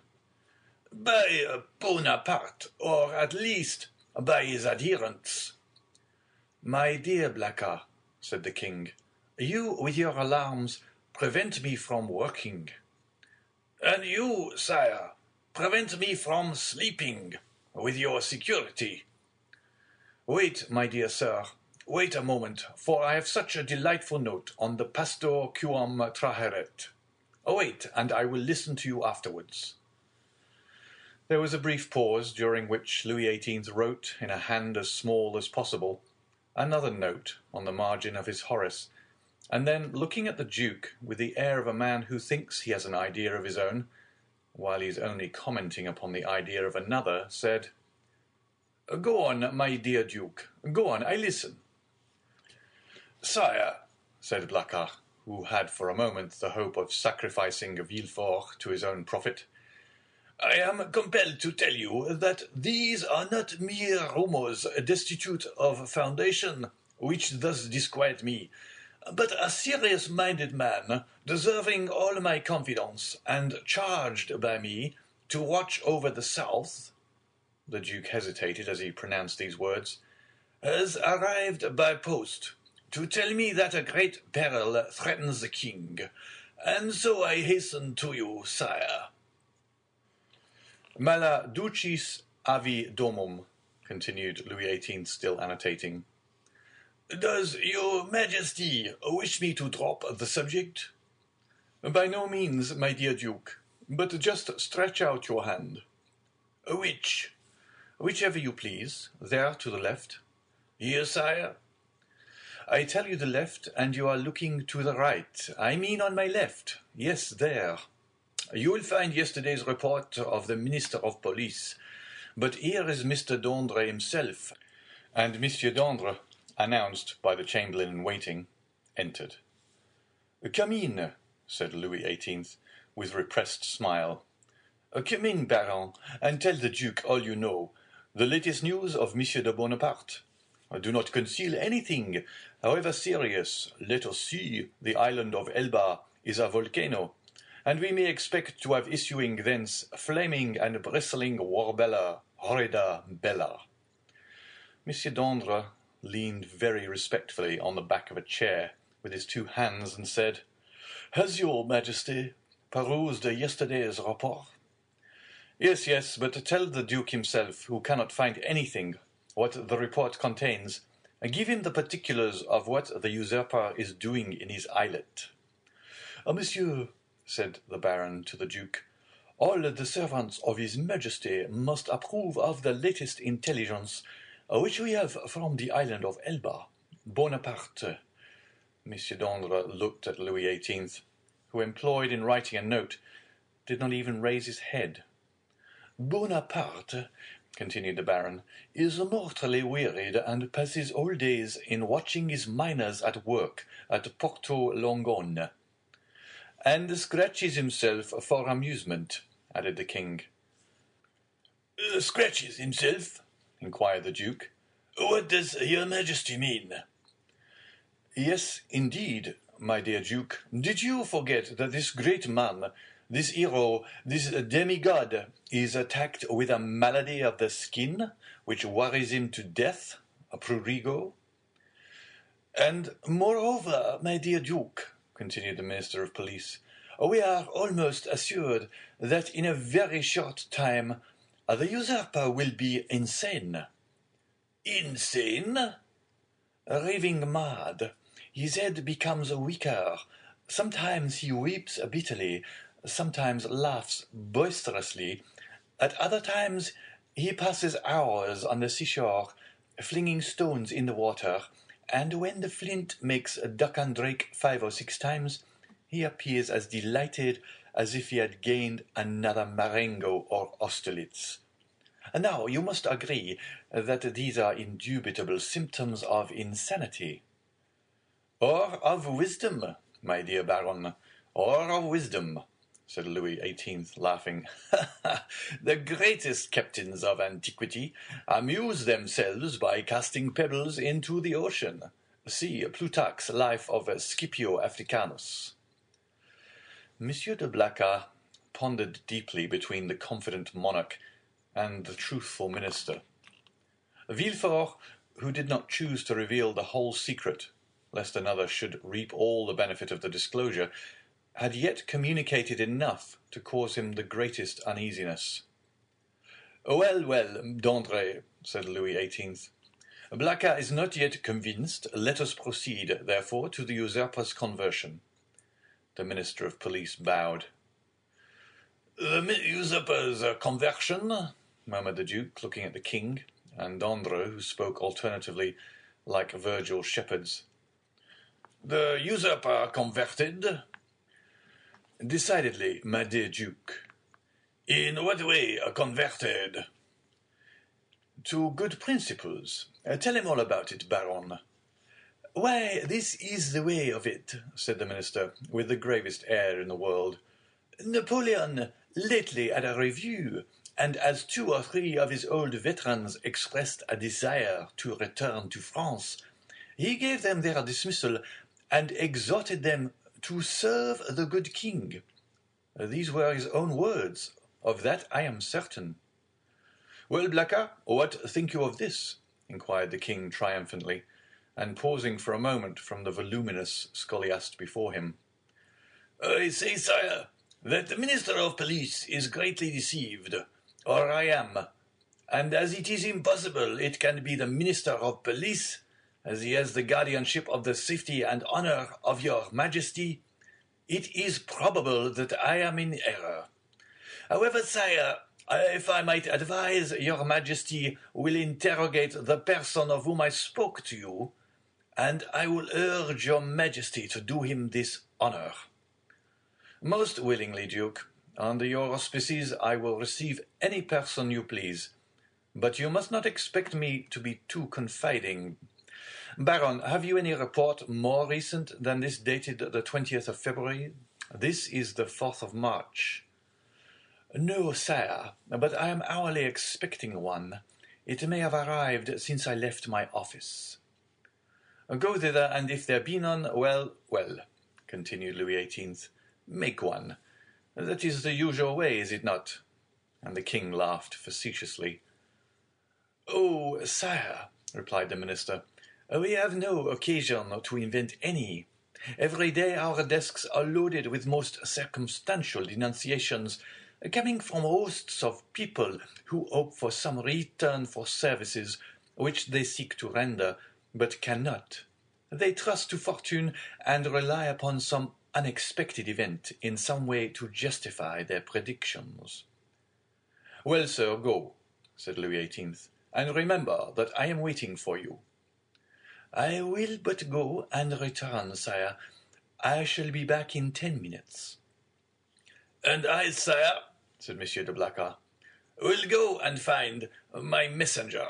"By Bonaparte, or at least by his adherents." "My dear Blacas," said the king, "you, with your alarms, prevent me from working." "And you, sire, prevent me from sleeping, with your security." "Wait, my dear sir, wait a moment, for I have such a delightful note on the pastor quum traheret. Wait, and I will listen to you afterwards." There was a brief pause, during which Louis XVIII wrote, in a hand as small as possible, another note on the margin of his Horace, and then, looking at the Duke with the air of a man who thinks he has an idea of his own, while he is only commenting upon the idea of another, said, "Go on, my dear Duke, go on, I listen." "Sire," said Blacas, who had for a moment the hope of sacrificing Villefort to his own profit, "I am compelled to tell you that these are not mere rumours destitute of foundation, which thus disquiet me, but a serious-minded man, deserving all my confidence, and charged by me to watch over the south," the Duke hesitated as he pronounced these words, "has arrived by post to tell me that a great peril threatens the king, and so I hasten to you, sire." "Mala ducis avi domum," continued Louis XVIII, still annotating. "Does your majesty wish me to drop the subject?" "By no means, my dear Duke, but just stretch out your hand." "Which?" "Whichever you please. There, to the left." "Here, sire." "I tell you the left, and you are looking to the right. I mean on my left. Yes, there. You will find yesterday's report of the Minister of Police. But here is Mr. Dondre himself." And Monsieur Dondre, announced by the chamberlain-in-waiting, entered. "Come in," said Louis XVIII, with repressed smile. "Come in, Baron, and tell the Duke all you know, the latest news of Monsieur de Bonaparte. Do not conceal anything, however serious. Let us see, the island of Elba is a volcano, and we may expect to have issuing thence flaming and bristling warbella, horrida bella." Monsieur Dondre leaned very respectfully on the back of a chair with his 2 hands and said, Has your Majesty perused yesterday's report? Yes, but tell the Duke himself, who cannot find anything, what the report contains, and give him the particulars of what the usurper is doing in his islet. Monsieur, said the Baron to the Duke, all the servants of His Majesty must approve of the latest intelligence which we have from the island of Elba. Bonaparte. Monsieur d'Andre looked at Louis XVIII, who, employed in writing a note, did not even raise his head. Bonaparte, continued the Baron, is mortally wearied and passes all days in watching his miners at work at Porto Longone, and scratches himself for amusement, added the king. Scratches himself? Inquired the Duke. What does your Majesty mean? Yes, indeed, my dear Duke. Did you forget that this great man, this hero, this demigod, is attacked with a malady of the skin, which worries him to death, a prurigo? And moreover, my dear Duke, continued the Minister of Police, we are almost assured that in a very short time the usurper will be insane. Insane? Raving mad. His head becomes weaker. Sometimes he weeps bitterly, sometimes laughs boisterously. At other times he passes hours on the seashore, flinging stones in the water, and when the flint makes duck and drake 5 or 6 times, he appears as delighted as if he had gained another Marengo or Austerlitz. Now, you must agree that these are indubitable symptoms of insanity. Or of wisdom, my dear Baron, or of wisdom, said Louis XVIII, laughing. The greatest captains of antiquity amuse themselves by casting pebbles into the ocean. See Plutarch's Life of Scipio Africanus. Monsieur de Blacas pondered deeply between the confident monarch and the truthful minister. Villefort, who did not choose to reveal the whole secret, lest another should reap all the benefit of the disclosure, had yet communicated enough to cause him the greatest uneasiness. Well, d'Andre, said Louis XVIII, Blacas is not yet convinced. Let us proceed, therefore, to the usurper's conversion. The Minister of Police bowed. The usurper's conversion, murmured the Duke, looking at the king, and d'Andre, who spoke alternatively like Virgil shepherds. The usurper converted? Decidedly, my dear Duke. In what way converted? To good principles. Tell him all about it, Baron. Why, this is the way of it, said the minister, with the gravest air in the world. Napoleon lately had a review, and as 2 or 3 of his old veterans expressed a desire to return to France, he gave them their dismissal and exhorted them to serve the good king. These were his own words. Of that I am certain. Well, Blacas, what think you of this? Inquired the king triumphantly, and pausing for a moment from the voluminous scholiast before him. I say, sire, that the Minister of Police is greatly deceived, or I am, and as it is impossible it can be the Minister of Police, as he has the guardianship of the safety and honour of your Majesty, it is probable that I am in error. However, sire, if I might advise, your Majesty will interrogate the person of whom I spoke to you, and I will urge your Majesty to do him this honour. Most willingly, Duke. Under your auspices I will receive any person you please, but you must not expect me to be too confiding. Baron, have you any report more recent than this dated the 20th of February? This is the 4th of March. No, sire, but I am hourly expecting one. It may have arrived since I left my office. Go thither, and if there be none, well, continued Louis XVIII, make one. That is the usual way, is it not? And the king laughed facetiously. Oh, sire, replied the minister, we have no occasion to invent any. Every day our desks are loaded with most circumstantial denunciations, coming from hosts of people who hope for some return for services which they seek to render, but cannot. They trust to fortune and rely upon some unexpected event in some way to justify their predictions. Well, sir, go, said Louis XVIII, and remember that I am waiting for you. I will but go and return, sire. I shall be back in 10 minutes. And I, sire, said Monsieur de Blacas, will go and find my messenger.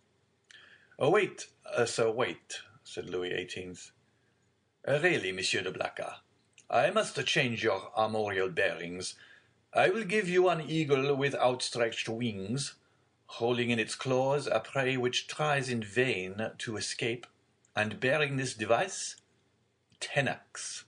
Wait, sir, wait, said Louis XVIII. Really, Monsieur de Blacas, I must change your armorial bearings. I will give you an eagle with outstretched wings, holding in its claws a prey which tries in vain to escape, and bearing this device, Tenax.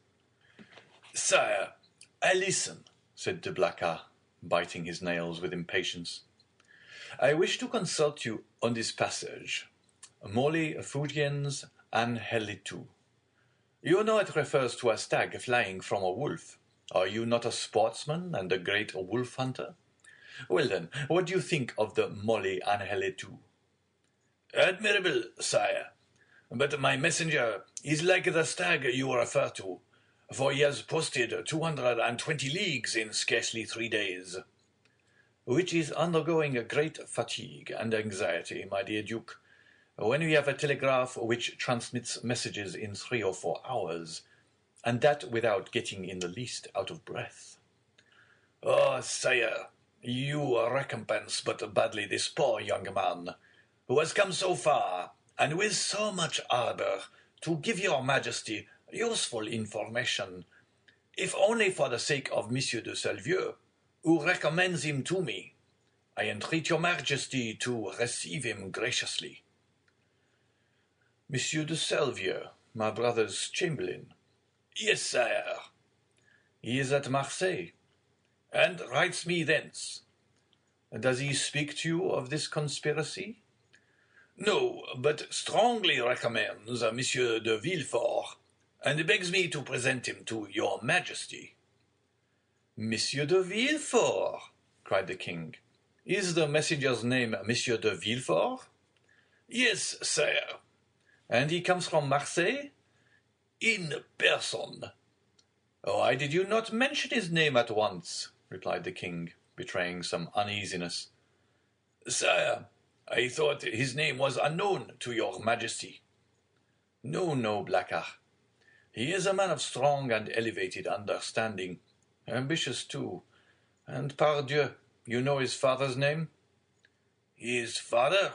Sire, I listen, said de Blacas, biting his nails with impatience. I wish to consult you on this passage. Molli fugiens anhelitu. You know it refers to a stag flying from a wolf. Are you not a sportsman and a great wolf hunter? Well then, what do you think of the Molli anhelitu? Admirable, sire. But my messenger is like the stag you refer to, for he has posted 220 leagues in scarcely 3 days. Which is undergoing a great fatigue and anxiety, my dear Duke, when we have a telegraph which transmits messages in 3 or 4 hours, and that without getting in the least out of breath. Oh, sire, you recompense but badly this poor young man, who has come so far, and with so much ardour, to give your Majesty useful information, if only for the sake of Monsieur de Salvieux, who recommends him to me. I entreat your Majesty to receive him graciously. Monsieur de Salvieux, my brother's chamberlain. Yes, sire. He is at Marseille, and writes me thence. Does he speak to you of this conspiracy? No, but strongly recommends Monsieur de Villefort, and begs me to present him to your Majesty. Monsieur de Villefort, cried the king. Is the messenger's name Monsieur de Villefort? Yes, sire. And he comes from Marseille? In person. Why did you not mention his name at once? Replied the king, betraying some uneasiness. Sire, I thought his name was unknown to your Majesty. No, Blacas. He is a man of strong and elevated understanding, ambitious too, and pardieu, you know his father's name? His father?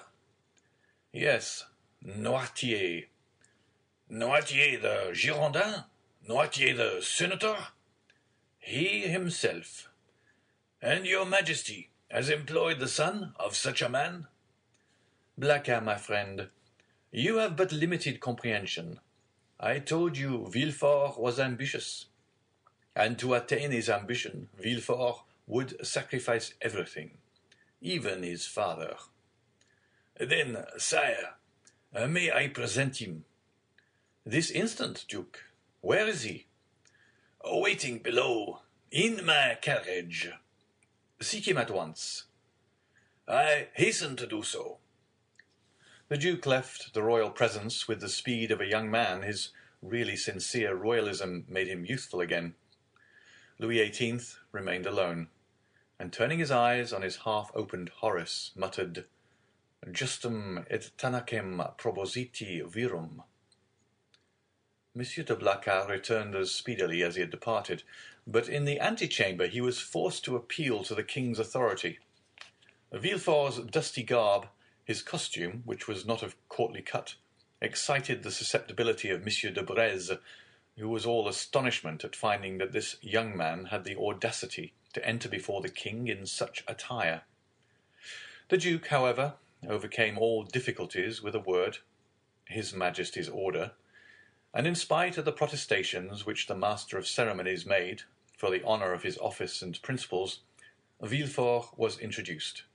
Yes, Noirtier. Noirtier the Girondin? Noirtier the senator? He himself. And your Majesty has employed the son of such a man? Blacas, my friend, you have but limited comprehension. I told you Villefort was ambitious, and to attain his ambition, Villefort would sacrifice everything, even his father. Then, sire, may I present him? This instant, Duke. Where is he? Waiting below, in my carriage. Seek him at once. I hasten to do so. The Duke left the royal presence with the speed of a young man. His really sincere royalism made him youthful again. Louis XVIII remained alone, and turning his eyes on his half-opened Horace, muttered, Justum et tanacem propositi virum. Monsieur de Blacas returned as speedily as he had departed, but in the antechamber he was forced to appeal to the king's authority. Villefort's dusty garb, his costume, which was not of courtly cut, excited the susceptibility of Monsieur de Breze, who was all astonishment at finding that this young man had the audacity to enter before the king in such attire. The Duke, however, overcame all difficulties with a word, His Majesty's order, and in spite of the protestations which the master of ceremonies made, for the honour of his office and principles, Villefort was introduced.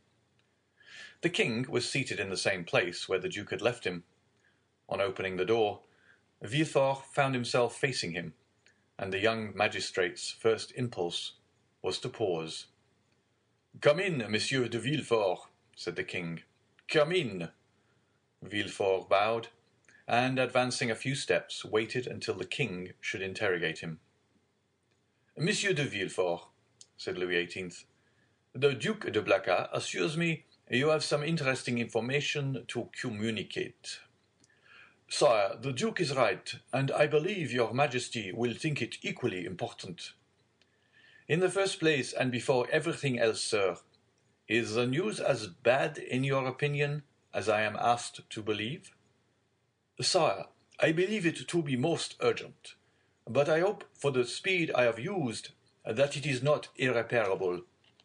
The king was seated in the same place where the Duke had left him. On opening the door, Villefort found himself facing him, and the young magistrate's first impulse was to pause. "Come in, Monsieur de Villefort," said the king. "Come in." Villefort bowed, and advancing a few steps, waited until the king should interrogate him. "Monsieur de Villefort," said Louis XVIII, "the Duke de Blacas assures me you have some interesting information to communicate." "Sire, the Duke is right, and I believe your Majesty will think it equally important. In the first place, and before everything else, sir, is the news as bad, in your opinion, as I am asked to believe?" "Sire, I believe it to be most urgent, but I hope, for the speed I have used, that it is not irreparable."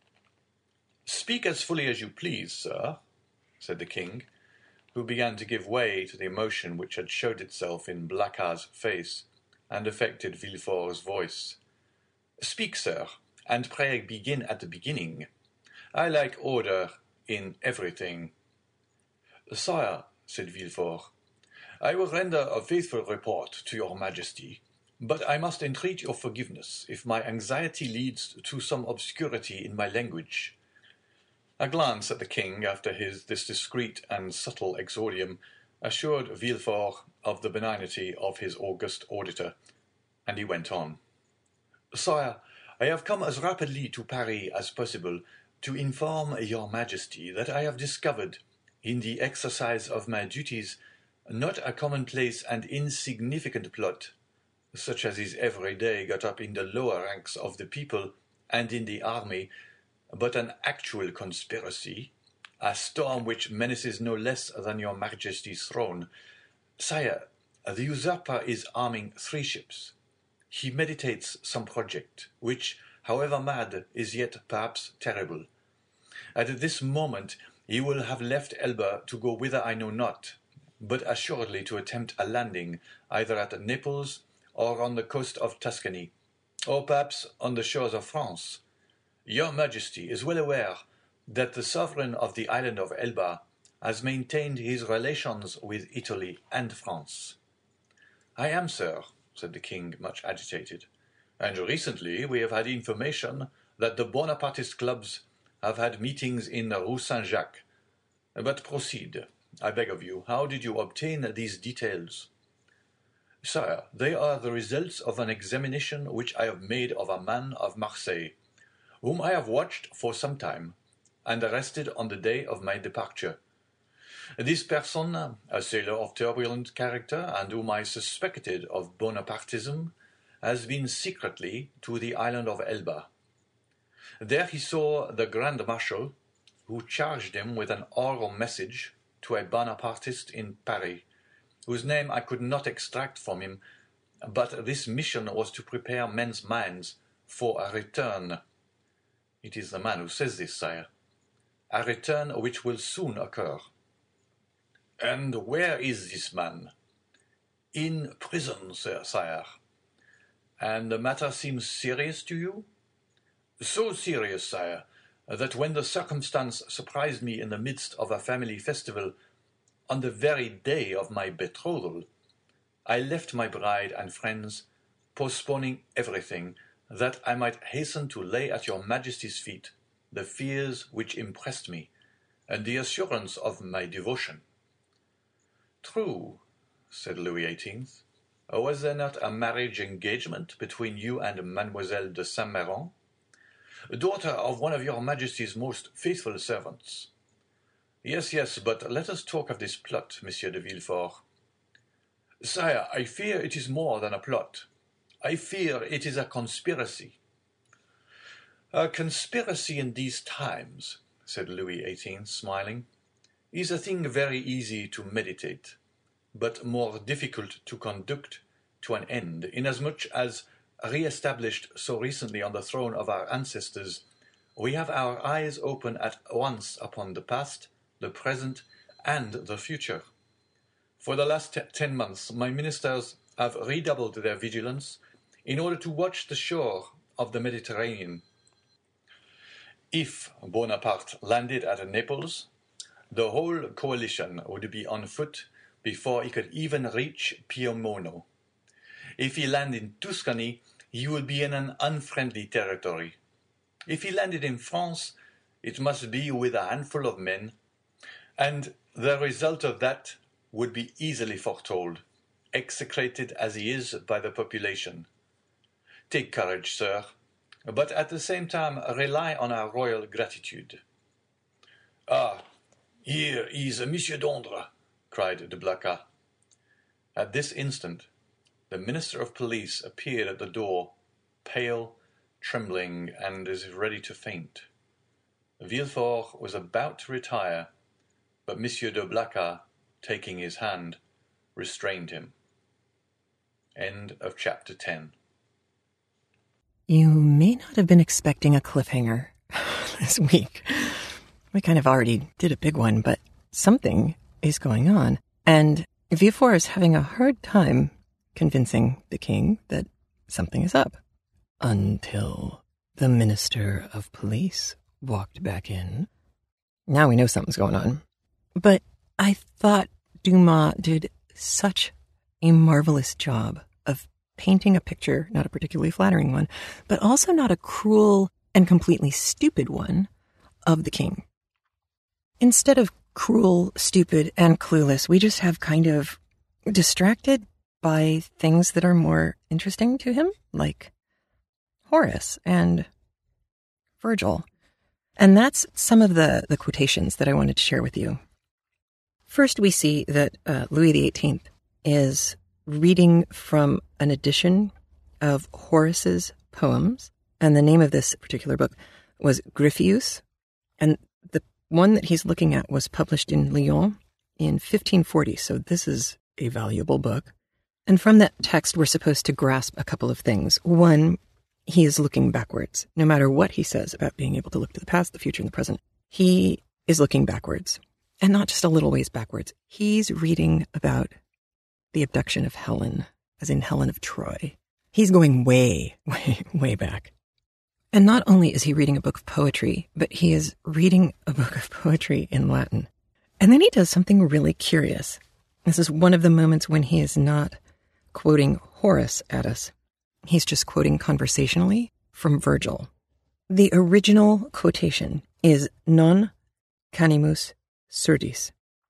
"Speak as fully as you please, sir," said the king, who began to give way to the emotion which had showed itself in Blacas's face and affected Villefort's voice. "Speak, sir, and pray begin at the beginning. I like order in everything." "Sire," said Villefort, "I will render a faithful report to your Majesty, but I must entreat your forgiveness if my anxiety leads to some obscurity in my language." A glance at the king after this discreet and subtle exordium assured Villefort of the benignity of his august auditor, and he went on. "Sire, I have come as rapidly to Paris as possible to inform your Majesty that I have discovered, in the exercise of my duties, not a commonplace and insignificant plot, such as is every day got up in the lower ranks of the people and in the army, but an actual conspiracy, a storm which menaces no less than your Majesty's throne. Sire, the usurper is arming 3 ships. He meditates some project, which, however mad, is yet perhaps terrible. At this moment he will have left Elba to go whither I know not, but assuredly to attempt a landing either at Naples or on the coast of Tuscany, or perhaps on the shores of France. Your Majesty is well aware that the sovereign of the island of Elba has maintained his relations with Italy and France." "I am, sir," said the king, much agitated. "And recently we have had information that the Bonapartist clubs have had meetings in the Rue Saint-Jacques. But proceed, I beg of you. How did you obtain these details?" "Sire, they are the results of an examination which I have made of a man of Marseille, whom I have watched for some time, and arrested on the day of my departure. This person, a sailor of turbulent character, and whom I suspected of Bonapartism, has been secretly to the island of Elba. There he saw the Grand Marshal, who charged him with an oral message to a Bonapartist in Paris, whose name I could not extract from him, but this mission was to prepare men's minds for a return. It is the man who says this, sire. A return which will soon occur." "And where is this man?" "In prison, sire." "And the matter seems serious to you?" "So serious, sire, that when the circumstance surprised me in the midst of a family festival, on the very day of my betrothal, I left my bride and friends, postponing everything, that I might hasten to lay at your Majesty's feet the fears which impressed me, and the assurance of my devotion." "True," said Louis XVIII. "Was there not a marriage engagement between you and Mademoiselle de Saint-Méran?" "Daughter of one of your Majesty's most faithful servants." Yes, but let us talk of this plot, Monsieur de Villefort." "Sire, I fear it is more than a plot. I fear it is a conspiracy." "A conspiracy in these times," said Louis XVIII, smiling, "is a thing very easy to meditate, but more difficult to conduct to an end, inasmuch as, re-established so recently on the throne of our ancestors, we have our eyes open at once upon the past, the present, and the future. For the last 10 months my ministers have redoubled their vigilance in order to watch the shore of the Mediterranean. If Bonaparte landed at Naples, the whole coalition would be on foot before he could even reach Piemono. If he landed in Tuscany, he would be in an unfriendly territory. If he landed in France, it must be with a handful of men, and the result of that would be easily foretold, execrated as he is by the population. Take courage, sir, but at the same time rely on our royal gratitude. Ah, here is Monsieur d'Andre, cried de Blacas. At this instant, the Minister of Police appeared at the door, pale, trembling, and as if ready to faint. Villefort was about to retire, but Monsieur de Blacas, taking his hand, restrained him. End of chapter 10. You may not have been expecting a cliffhanger this week. We kind of already did a big one, but something is going on. And Villefort is having a hard time convincing the king that something is up. Until the Minister of Police walked back in. Now we know something's going on. But I thought Dumas did such a marvelous job of painting a picture, not a particularly flattering one, but also not a cruel and completely stupid one, of the king. Instead of cruel, stupid, and clueless, we just have kind of distracted by things that are more interesting to him, like Horace and Virgil. And that's some of the quotations that I wanted to share with you. First, we see that Louis XVIII is reading from an edition of Horace's poems, and the name of this particular book was Griffius, and the one that he's looking at was published in Lyon in 1540, so this is a valuable book. And from that text, we're supposed to grasp a couple of things. One, he is looking backwards. No matter what he says about being able to look to the past, the future, and the present, he is looking backwards. And not just a little ways backwards. He's reading about the abduction of Helen, as in Helen of Troy. He's going way, way, way back. And not only is he reading a book of poetry, but he is reading a book of poetry in Latin. And then he does something really curious. This is one of the moments when he is not quoting Horace at us. He's just quoting conversationally from Virgil. The original quotation is non canimus surdis.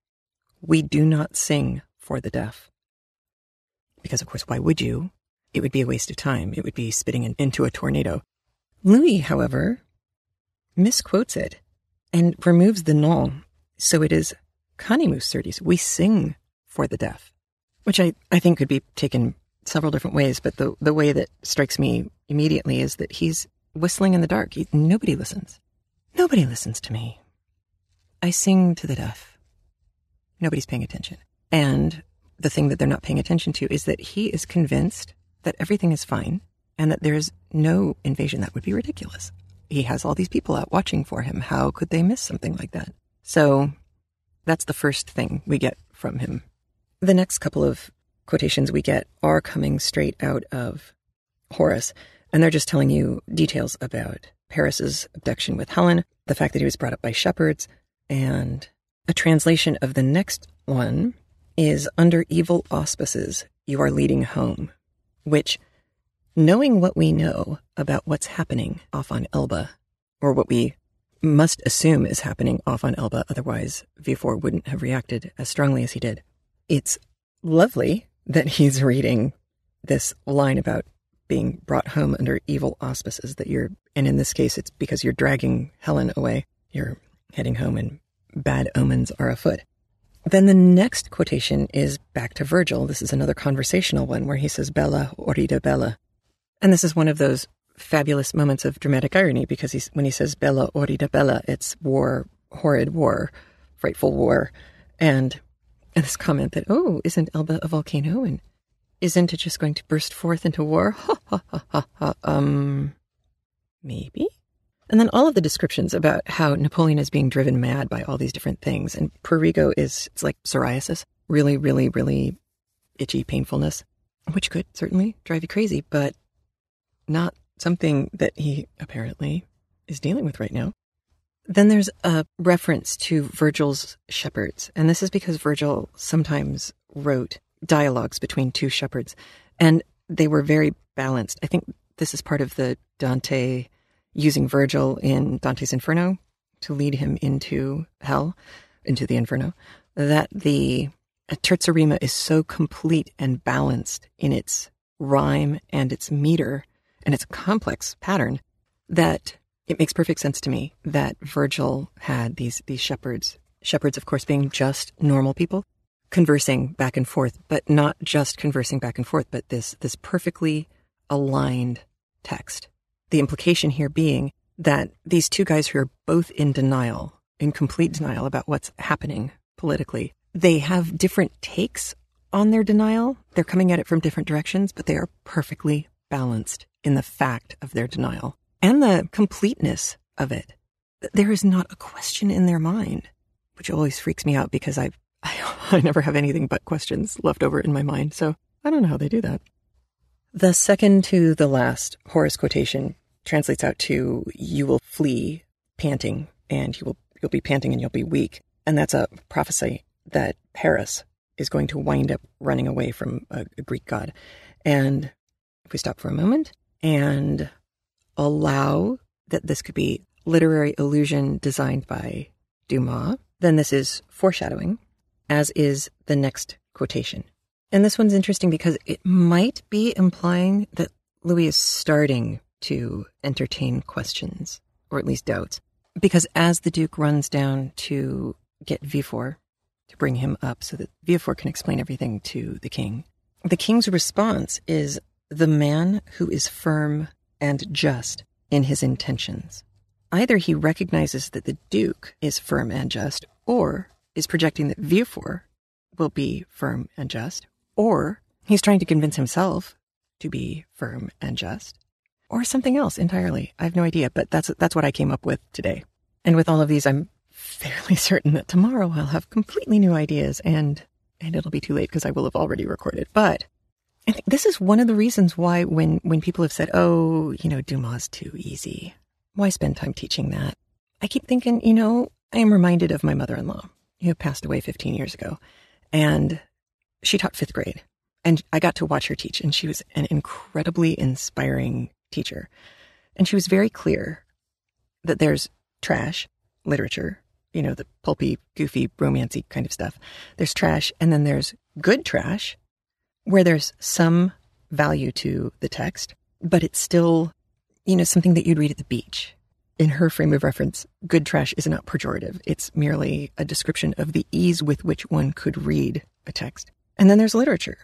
We do not sing for the deaf. Because, of course, why would you? It would be a waste of time. It would be spitting into a tornado. Louis, however, misquotes it and removes the non, so it is canimus surdis. We sing for the deaf, which I think could be taken several different ways, but the way that strikes me immediately is that he's whistling in the dark. Nobody listens. Nobody listens to me. I sing to the deaf. Nobody's paying attention. And the thing that they're not paying attention to is that he is convinced that everything is fine and that there is no invasion. That would be ridiculous. He has all these people out watching for him. How could they miss something like that? So that's the first thing we get from him. The next couple of quotations we get are coming straight out of Horace, and they're just telling you details about Paris's abduction with Helen, the fact that he was brought up by shepherds, and a translation of the next one is under evil auspices you are leading home, which, knowing what we know about what's happening off on Elba, or what we must assume is happening off on Elba, otherwise Villefort wouldn't have reacted as strongly as he did. It's lovely that he's reading this line about being brought home under evil auspices, and in this case, it's because you're dragging Helen away. You're heading home and bad omens are afoot. Then the next quotation is back to Virgil. This is another conversational one where he says, Bella, orida bella. And this is one of those fabulous moments of dramatic irony, because when he says Bella, orida bella, it's war, horrid war, frightful war. And this comment that, oh, isn't Elba a volcano? And isn't it just going to burst forth into war? Ha, ha, ha, ha, ha. Maybe? And then all of the descriptions about how Napoleon is being driven mad by all these different things. And prurigo it's like psoriasis, really, really, really itchy painfulness, which could certainly drive you crazy, but not something that he apparently is dealing with right now. Then there's a reference to Virgil's shepherds, and this is because Virgil sometimes wrote dialogues between two shepherds, and they were very balanced. I think this is part of the Dante using Virgil in Dante's Inferno to lead him into hell, into the Inferno, that the Terza Rima is so complete and balanced in its rhyme and its meter, and it's a complex pattern, that it makes perfect sense to me that Virgil had these shepherds, of course, being just normal people, conversing back and forth, but not just conversing back and forth, but this perfectly aligned text. The implication here being that these two guys who are both in denial, in complete denial about what's happening politically, they have different takes on their denial. They're coming at it from different directions, but they are perfectly balanced in the fact of their denial and the completeness of it. There is not a question in their mind, which always freaks me out because I never have anything but questions left over in my mind. So I don't know how they do that. The second to the last Horace quotation translates out to, "You will flee panting, and you'll be panting and you'll be weak." And that's a prophecy that Paris is going to wind up running away from a Greek god. And if we stop for a moment and allow that this could be literary illusion designed by Dumas, then this is foreshadowing, as is the next quotation. And this one's interesting because it might be implying that Louis is starting to entertain questions, or at least doubts. Because as the Duke runs down to get Villefort, to bring him up so that Villefort can explain everything to the king, the king's response is the man who is firm and just in his intentions. Either he recognizes that the Duke is firm and just, or is projecting that Villefort will be firm and just, or he's trying to convince himself to be firm and just, or something else entirely. I have no idea, but that's what I came up with today. And with all of these, I'm fairly certain that tomorrow I'll have completely new ideas, and it'll be too late because I will have already recorded. But I think this is one of the reasons why when people have said, oh, Dumas is too easy, why spend time teaching that? I keep thinking, I am reminded of my mother-in-law who passed away 15 years ago, and she taught 5th grade, and I got to watch her teach, and she was an incredibly inspiring teacher. And she was very clear that there's trash literature, the pulpy, goofy, romancy kind of stuff. There's trash, and then there's good trash, where there's some value to the text, but it's still, something that you'd read at the beach. In her frame of reference, good trash is not pejorative. It's merely a description of the ease with which one could read a text. And then there's literature.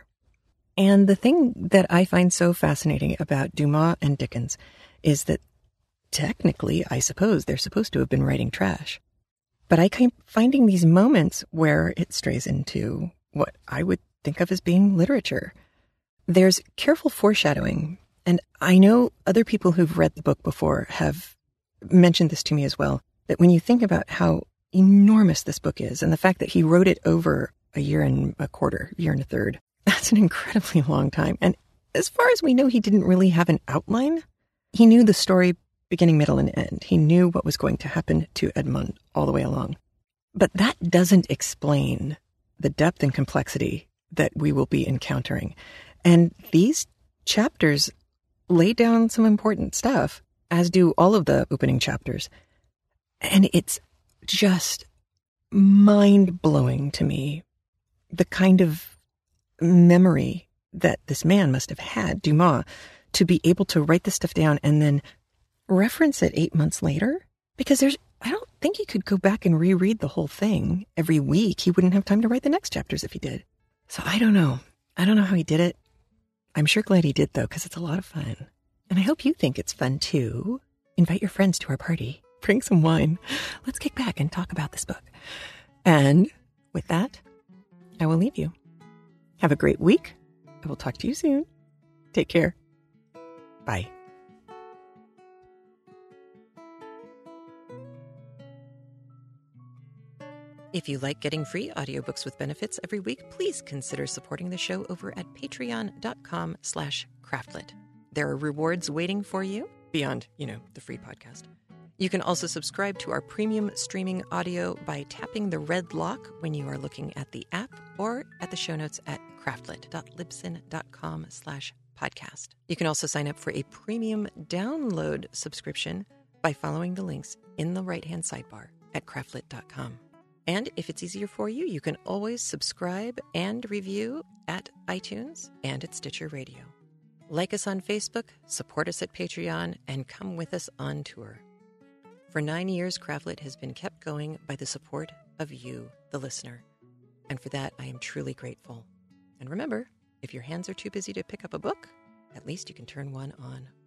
And the thing that I find so fascinating about Dumas and Dickens is that technically, I suppose, they're supposed to have been writing trash. But I keep finding these moments where it strays into what I would think of as being literature. There's careful foreshadowing. And I know other people who've read the book before have mentioned this to me as well, that when you think about how enormous this book is and the fact that he wrote it over a year and a quarter, year and a third, that's an incredibly long time. And as far as we know, he didn't really have an outline. He knew the story beginning, middle, and end. He knew what was going to happen to Edmond all the way along. But that doesn't explain the depth and complexity that we will be encountering. And these chapters lay down some important stuff, as do all of the opening chapters. And it's just mind-blowing to me, the kind of memory that this man must have had, Dumas, to be able to write this stuff down and then reference it 8 months later. Because I don't think he could go back and reread the whole thing every week. He wouldn't have time to write the next chapters if he did. So I don't know. I don't know how he did it. I'm sure glad he did, though, because it's a lot of fun. And I hope you think it's fun, too. Invite your friends to our party. Bring some wine. Let's kick back and talk about this book. And with that, I will leave you. Have a great week. I will talk to you soon. Take care. Bye. If you like getting free audiobooks with benefits every week, please consider supporting the show over at patreon.com/craftlit. There are rewards waiting for you beyond, the free podcast. You can also subscribe to our premium streaming audio by tapping the red lock when you are looking at the app or at the show notes at craftlit.libsyn.com/podcast. You can also sign up for a premium download subscription by following the links in the right-hand sidebar at craftlit.com. And if it's easier for you, you can always subscribe and review at iTunes and at Stitcher Radio. Like us on Facebook, support us at Patreon, and come with us on tour. For 9 years, Craftlit has been kept going by the support of you, the listener. And for that, I am truly grateful. And remember, if your hands are too busy to pick up a book, at least you can turn one on